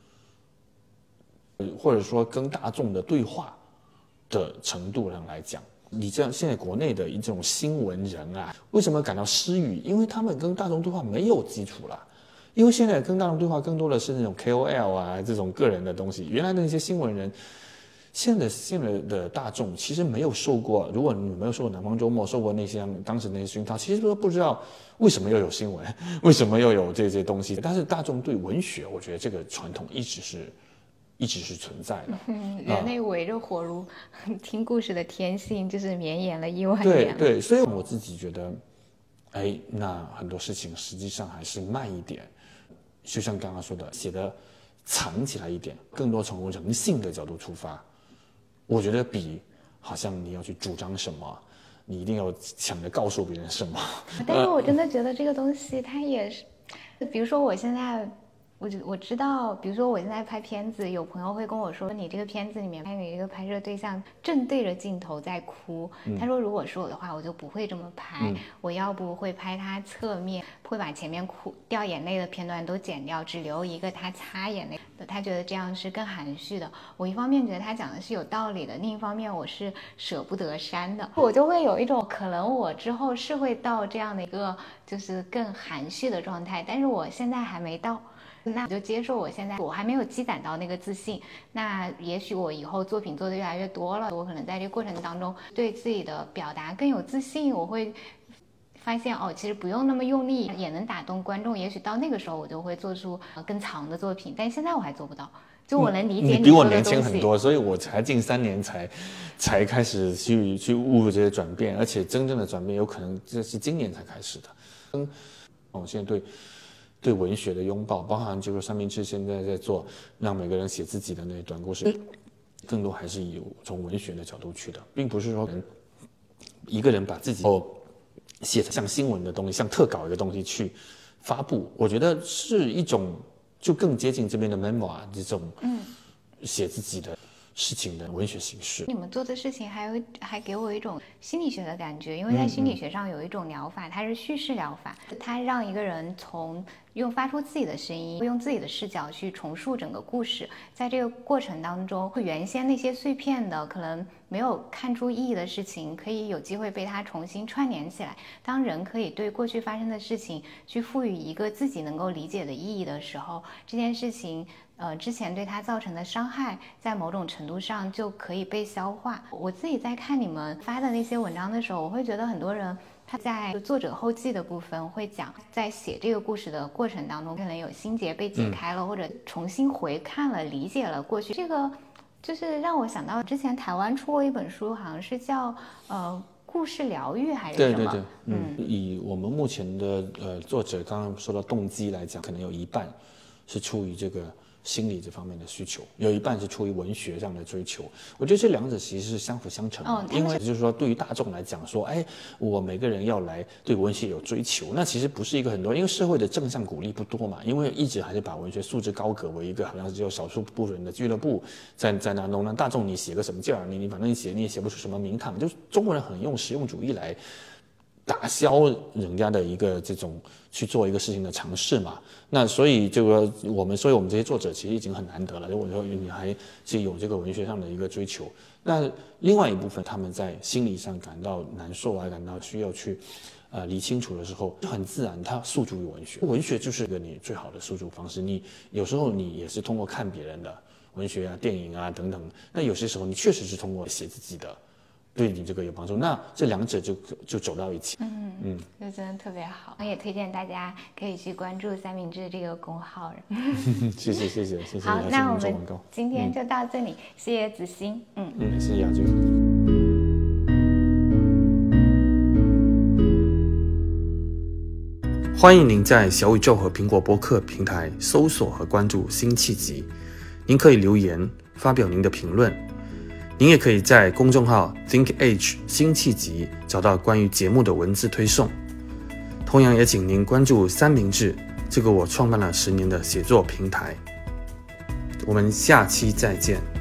或者说跟大众的对话的程度上来讲。你这样，现在国内的一种新闻人啊，为什么感到失语？因为他们跟大众对话没有基础了。因为现在跟大众对话更多的是那种 K O L 啊，这种个人的东西。原来的那些新闻人，现在现在的大众其实没有受过，如果你没有受过南方周末，受过那些当时那些熏陶，其实都不知道为什么要有新闻，为什么要有这些东西。但是大众对文学，我觉得这个传统一直是。一直是存在的。 嗯，人类围着火炉、啊、听故事的天性就是绵延了亿万年。 对对，所以我自己觉得，哎，那很多事情实际上还是慢一点，就像刚刚说的，写的藏起来一点，更多从人性的角度出发，我觉得比好像你要去主张什么，你一定要抢着告诉别人什么。 但是我真的觉得这个东西它也是，比如说我现在。我我知道，比如说我现在拍片子，有朋友会跟我说，你这个片子里面拍你这个拍摄对象正对着镜头在哭。嗯、他说，如果是我的话，我就不会这么拍，嗯、我要不会拍他侧面，会把前面哭掉眼泪的片段都剪掉，只留一个他擦眼泪的。他觉得这样是更含蓄的。我一方面觉得他讲的是有道理的，另一方面我是舍不得删的，我就会有一种可能我之后是会到这样的一个就是更含蓄的状态，但是我现在还没到。那我就接受我现在我还没有积攒到那个自信，那也许我以后作品做的越来越多了，我可能在这个过程当中对自己的表达更有自信，我会发现哦，其实不用那么用力也能打动观众，也许到那个时候我就会做出更长的作品，但现在我还做不到。就我能理解你, 你比我年轻很多，所以我才近三年才才开始去去悟入这些转变，而且真正的转变有可能这是今年才开始的。嗯，我现在对对文学的拥抱，包含就是三明治现在在做让每个人写自己的那短故事，更多还是以从文学的角度去的，并不是说一个人把自己哦写像新闻的东西，像特稿的东西去发布，我觉得是一种就更接近这边的 memoir 这种嗯写自己的事情的文学形式。 你们做的事情还有还给我一种心理学的感觉，因为在心理学上有一种疗法，它是叙事疗法，它让一个人从用发出自己的声音，用自己的视角去重述整个故事，在这个过程当中，原先那些碎片的可能没有看出意义的事情，可以有机会被它重新串联起来。当人可以对过去发生的事情去赋予一个自己能够理解的意义的时候，这件事情呃，之前对他造成的伤害，在某种程度上就可以被消化。我自己在看你们发的那些文章的时候，我会觉得很多人他在作者后记的部分会讲，在写这个故事的过程当中，可能有心结被解开了，嗯、或者重新回看了、理解了过去。这个就是让我想到之前台湾出过一本书，好像是叫呃。故事疗愈还是什么？ 对对对，嗯，嗯以我们目前的呃作者刚刚说到动机来讲，可能有一半是出于这个心理这方面的需求，有一半是出于文学上的追求。我觉得这两者其实是相辅相成的，哦、因为就是说对于大众来讲说，哎，我每个人要来对文学有追求，那其实不是一个很多，因为社会的正向鼓励不多嘛，因为一直还是把文学素质高阁为一个好像只有少数部分人的俱乐部，在在那中，那大众你写个什么劲儿，你你反正你写你也写不出什么名堂，就是中国人很用实用主义来打消人家的一个这种去做一个事情的尝试嘛，那所以这个我们，所以我们这些作者其实已经很难得了。如果说你还是有这个文学上的一个追求，那另外一部分他们在心理上感到难受啊，感到需要去呃理清楚的时候，就很自然他诉诸于文学。文学就是个你最好的诉诸方式。你有时候你也是通过看别人的文学啊、电影啊等等，那有些时候你确实是通过写自己的。 对你这个有帮助，那这两者就就走到一起。 嗯嗯，这真的特别好，也推荐大家可以去关注三明治这个公号。 谢谢谢谢谢谢。 好，那我们今天就到这里，嗯、谢谢子欣。嗯嗯，谢谢雅君。欢迎您在小宇宙和苹果播客平台搜索和关注辛弃疾，您可以留言发表您的评论。您也可以在公众号 ThinkAge 辛弃疾找到关于节目的文字推送。同样也请您关注三明治这个我创办了十年的写作平台。我们下期再见。